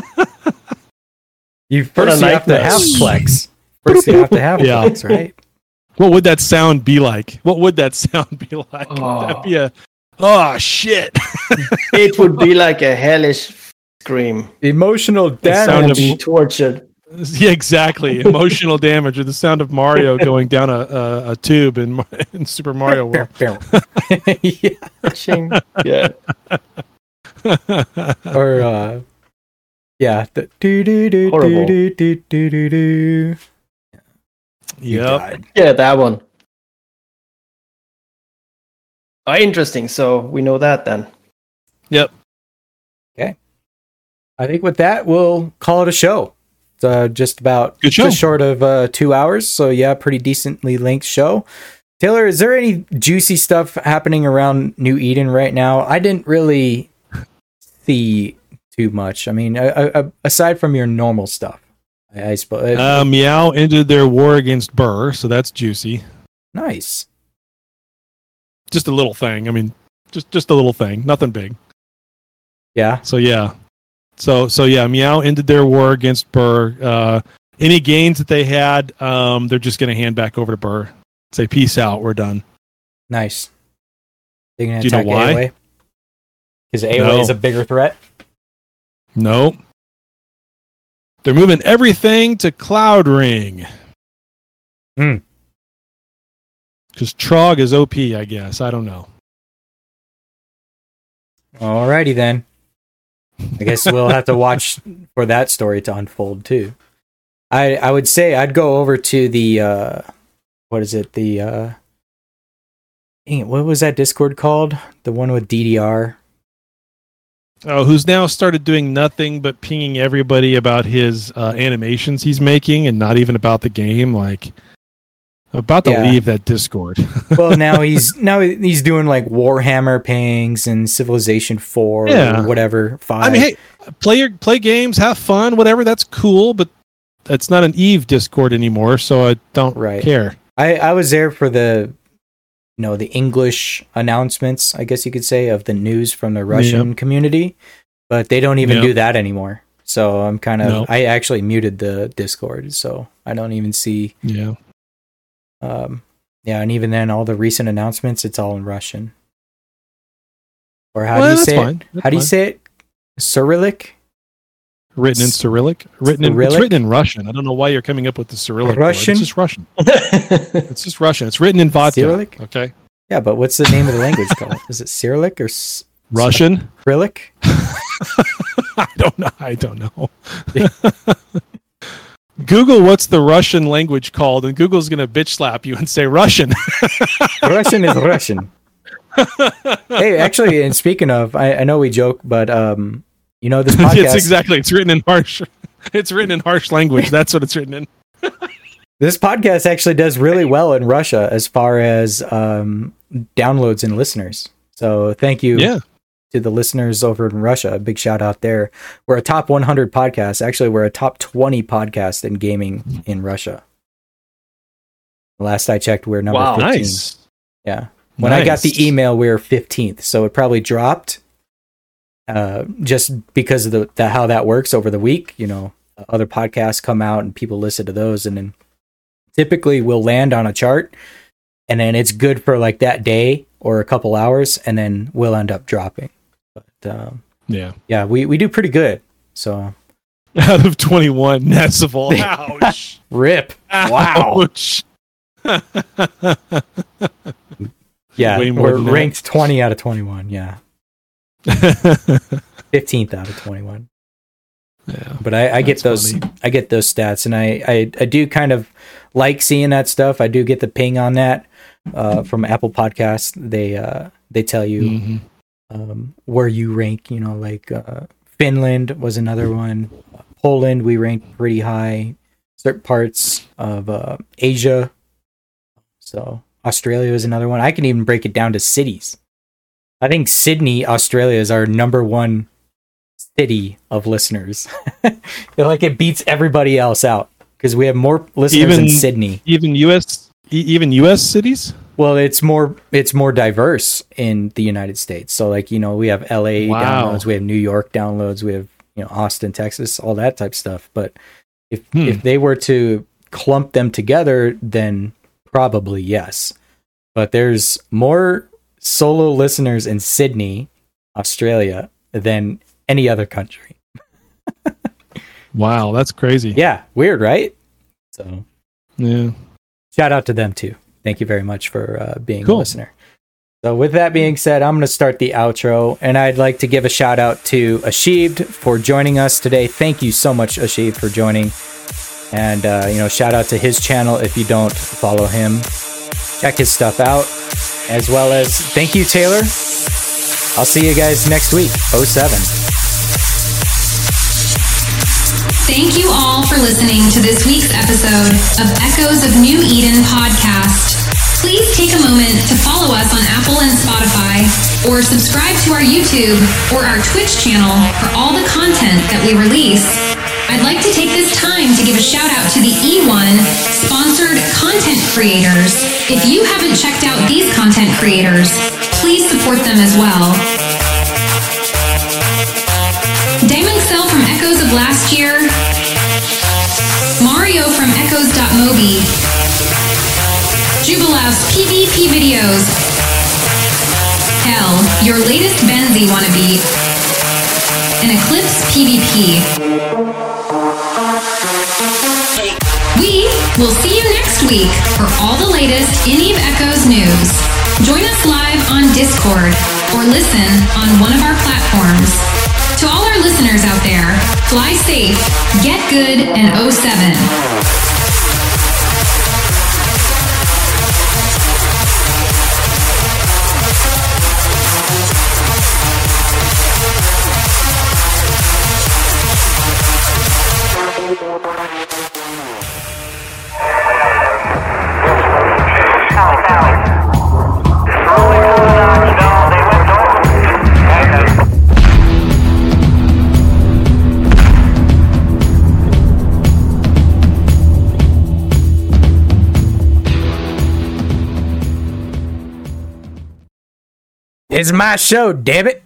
You What a first you have to nightmare. have plex. First you have to have Yeah. plex, right? What would that sound be like? What would that sound be like? Oh. That'd be a oh shit. It would be like a hellish scream. Emotional sound Sound of- being tortured. Yeah, exactly. Emotional damage, or the sound of Mario going down a a, a tube in, Mar- in Super Mario World. yeah. Ching. Yeah. Or uh, yeah. The do do do Horrible. do do do do do. You Yep. died. Yeah, that one. Oh, interesting. So we know that then. Yep. I think with that, we'll call it a show. It's uh, just about Good show. just short of uh, two hours. So yeah, pretty decently length show. Taylor, is there any juicy stuff happening around New Eden right now? I didn't really see too much. I mean, uh, uh, aside from your normal stuff, I, I suppose. Uh, Meow ended their war against Burr, so that's juicy. Nice. Just a little thing. I mean, just just a little thing. Nothing big. Yeah. So yeah. So so yeah, Meow ended their war against Burr. Uh, any gains that they had, um, they're just going to hand back over to Burr. Say peace out. We're done. Nice. They're going Do to you know attack why? A O E? Because A O E No. is a bigger threat? Nope. They're moving everything to Cloud Ring. Hmm. Because Trog is O P, I guess. I don't know. Alrighty then. I guess we'll have to watch for that story to unfold too. I I would say I'd go over to the uh what is it? The uh dang it, what was that Discord called? The one with D D R. Oh, who's now started doing nothing but pinging everybody about his uh, animations he's making and not even about the game. Like, I'm about to Yeah. leave that Discord. Well, now he's now he's doing like Warhammer pings and Civilization four Yeah. or whatever five. I mean, hey, play your play games, have fun, whatever. That's cool, but that's not an Eve Discord anymore, so I don't Right. care. I, I was there for the, you know, the English announcements, I guess you could say, of the news from the Russian community, but they don't even Yep. do that anymore. So I'm kind of, No. I actually muted the Discord, so I don't even see, Yeah. um, yeah, and even then, all the recent announcements, it's all in Russian. Or how Well, do you that's say fine. it? That's How do you fine. say it? Cyrillic? Written in Cyrillic? Written in, it's Cyrillic? written in Russian. I don't know why you're coming up with the Cyrillic. word. Russian? It's just Russian. It's just Russian. It's written in vodka. Cyrillic? Okay. Yeah, but what's the name of the language called? Is it Cyrillic or S- Russian? Cyrillic? I don't know. I don't know. Google what's the Russian language called, and Google's going to bitch slap you and say Russian. Russian is Russian. Hey, actually, and speaking of, I, I know we joke, but um, you know this podcast. It's exactly. It's written in harsh. It's written in harsh language. That's what it's written in. This podcast actually does really well in Russia as far as um, downloads and listeners. So thank you Yeah. to the listeners over in Russia. A big shout out there. We're a top one hundred podcast. Actually, we're a top twenty podcast in gaming in Russia. Last I checked, we're number Wow. fifteen. Nice. Yeah. When I got Nice. the email, we were fifteenth, so it probably dropped uh, just because of the, the how that works over the week. You know, other podcasts come out and people listen to those, and then typically we'll land on a chart, and then it's good for like that day or a couple hours, and then we'll end up dropping. But um, Yeah. yeah, we, we do pretty good. So Out of twenty-one, Nessival. Ouch. rip. Wow. Ouch. Yeah, Way more we're than that. ranked twenty out of twenty-one. Yeah, fifteenth out of twenty-one. Yeah. But I, I get That's those funny. I get those stats, and I, I I do kind of like seeing that stuff. I do get the ping on that uh, from Apple Podcasts. They uh, they tell you Mhm. um, where you rank. You know, like uh, Finland was another one. Poland we ranked pretty high. Certain parts of uh, Asia. So Australia is another one. I can even break it down to cities. I think Sydney, Australia, is our number one city of listeners. Like it beats everybody else out because we have more listeners Even- in Sydney. Even U S e- even U S cities? Well, it's more it's more diverse in the United States. So like, you know, we have L A Wow. downloads, we have New York downloads, we have, you know, Austin, Texas, all that type stuff. But if Hmm. if they were to clump them together, then probably yes. But there's more solo listeners in Sydney, Australia than any other country. Wow, that's crazy. Yeah, weird, right? So Yeah. shout out to them too. Thank you very much for uh, being Cool. a listener. So with that being said, I'm going to start the outro, and I'd like to give a shout out to Ashived for joining us today. Thank you so much, Ashived, for joining. And uh, you know, shout out to his channel if you don't follow him. Check his stuff out, as well as thank you, Taylor. I'll see you guys next week. oh seven. Thank you all for listening to this week's episode of Echoes of New Eden podcast. Please take a moment to follow us on Apple and Spotify, or subscribe to our YouTube or our Twitch channel for all the content that we release. I'd like to take this time to give a shout out to the E one sponsored content creators. If you haven't checked out these content creators, please support them as well. Damon Cell from Echoes of Last Year, Mario from Echoes.mobi, Jubilaus PvP videos, Hell, your latest Benzie wannabe, and Eclipse PvP. We will see you next week for all the latest in Eve Echoes news. Join us live on Discord or listen on one of our platforms. To all our listeners out there, fly safe, get good, and oh seven. It's my show, damn it.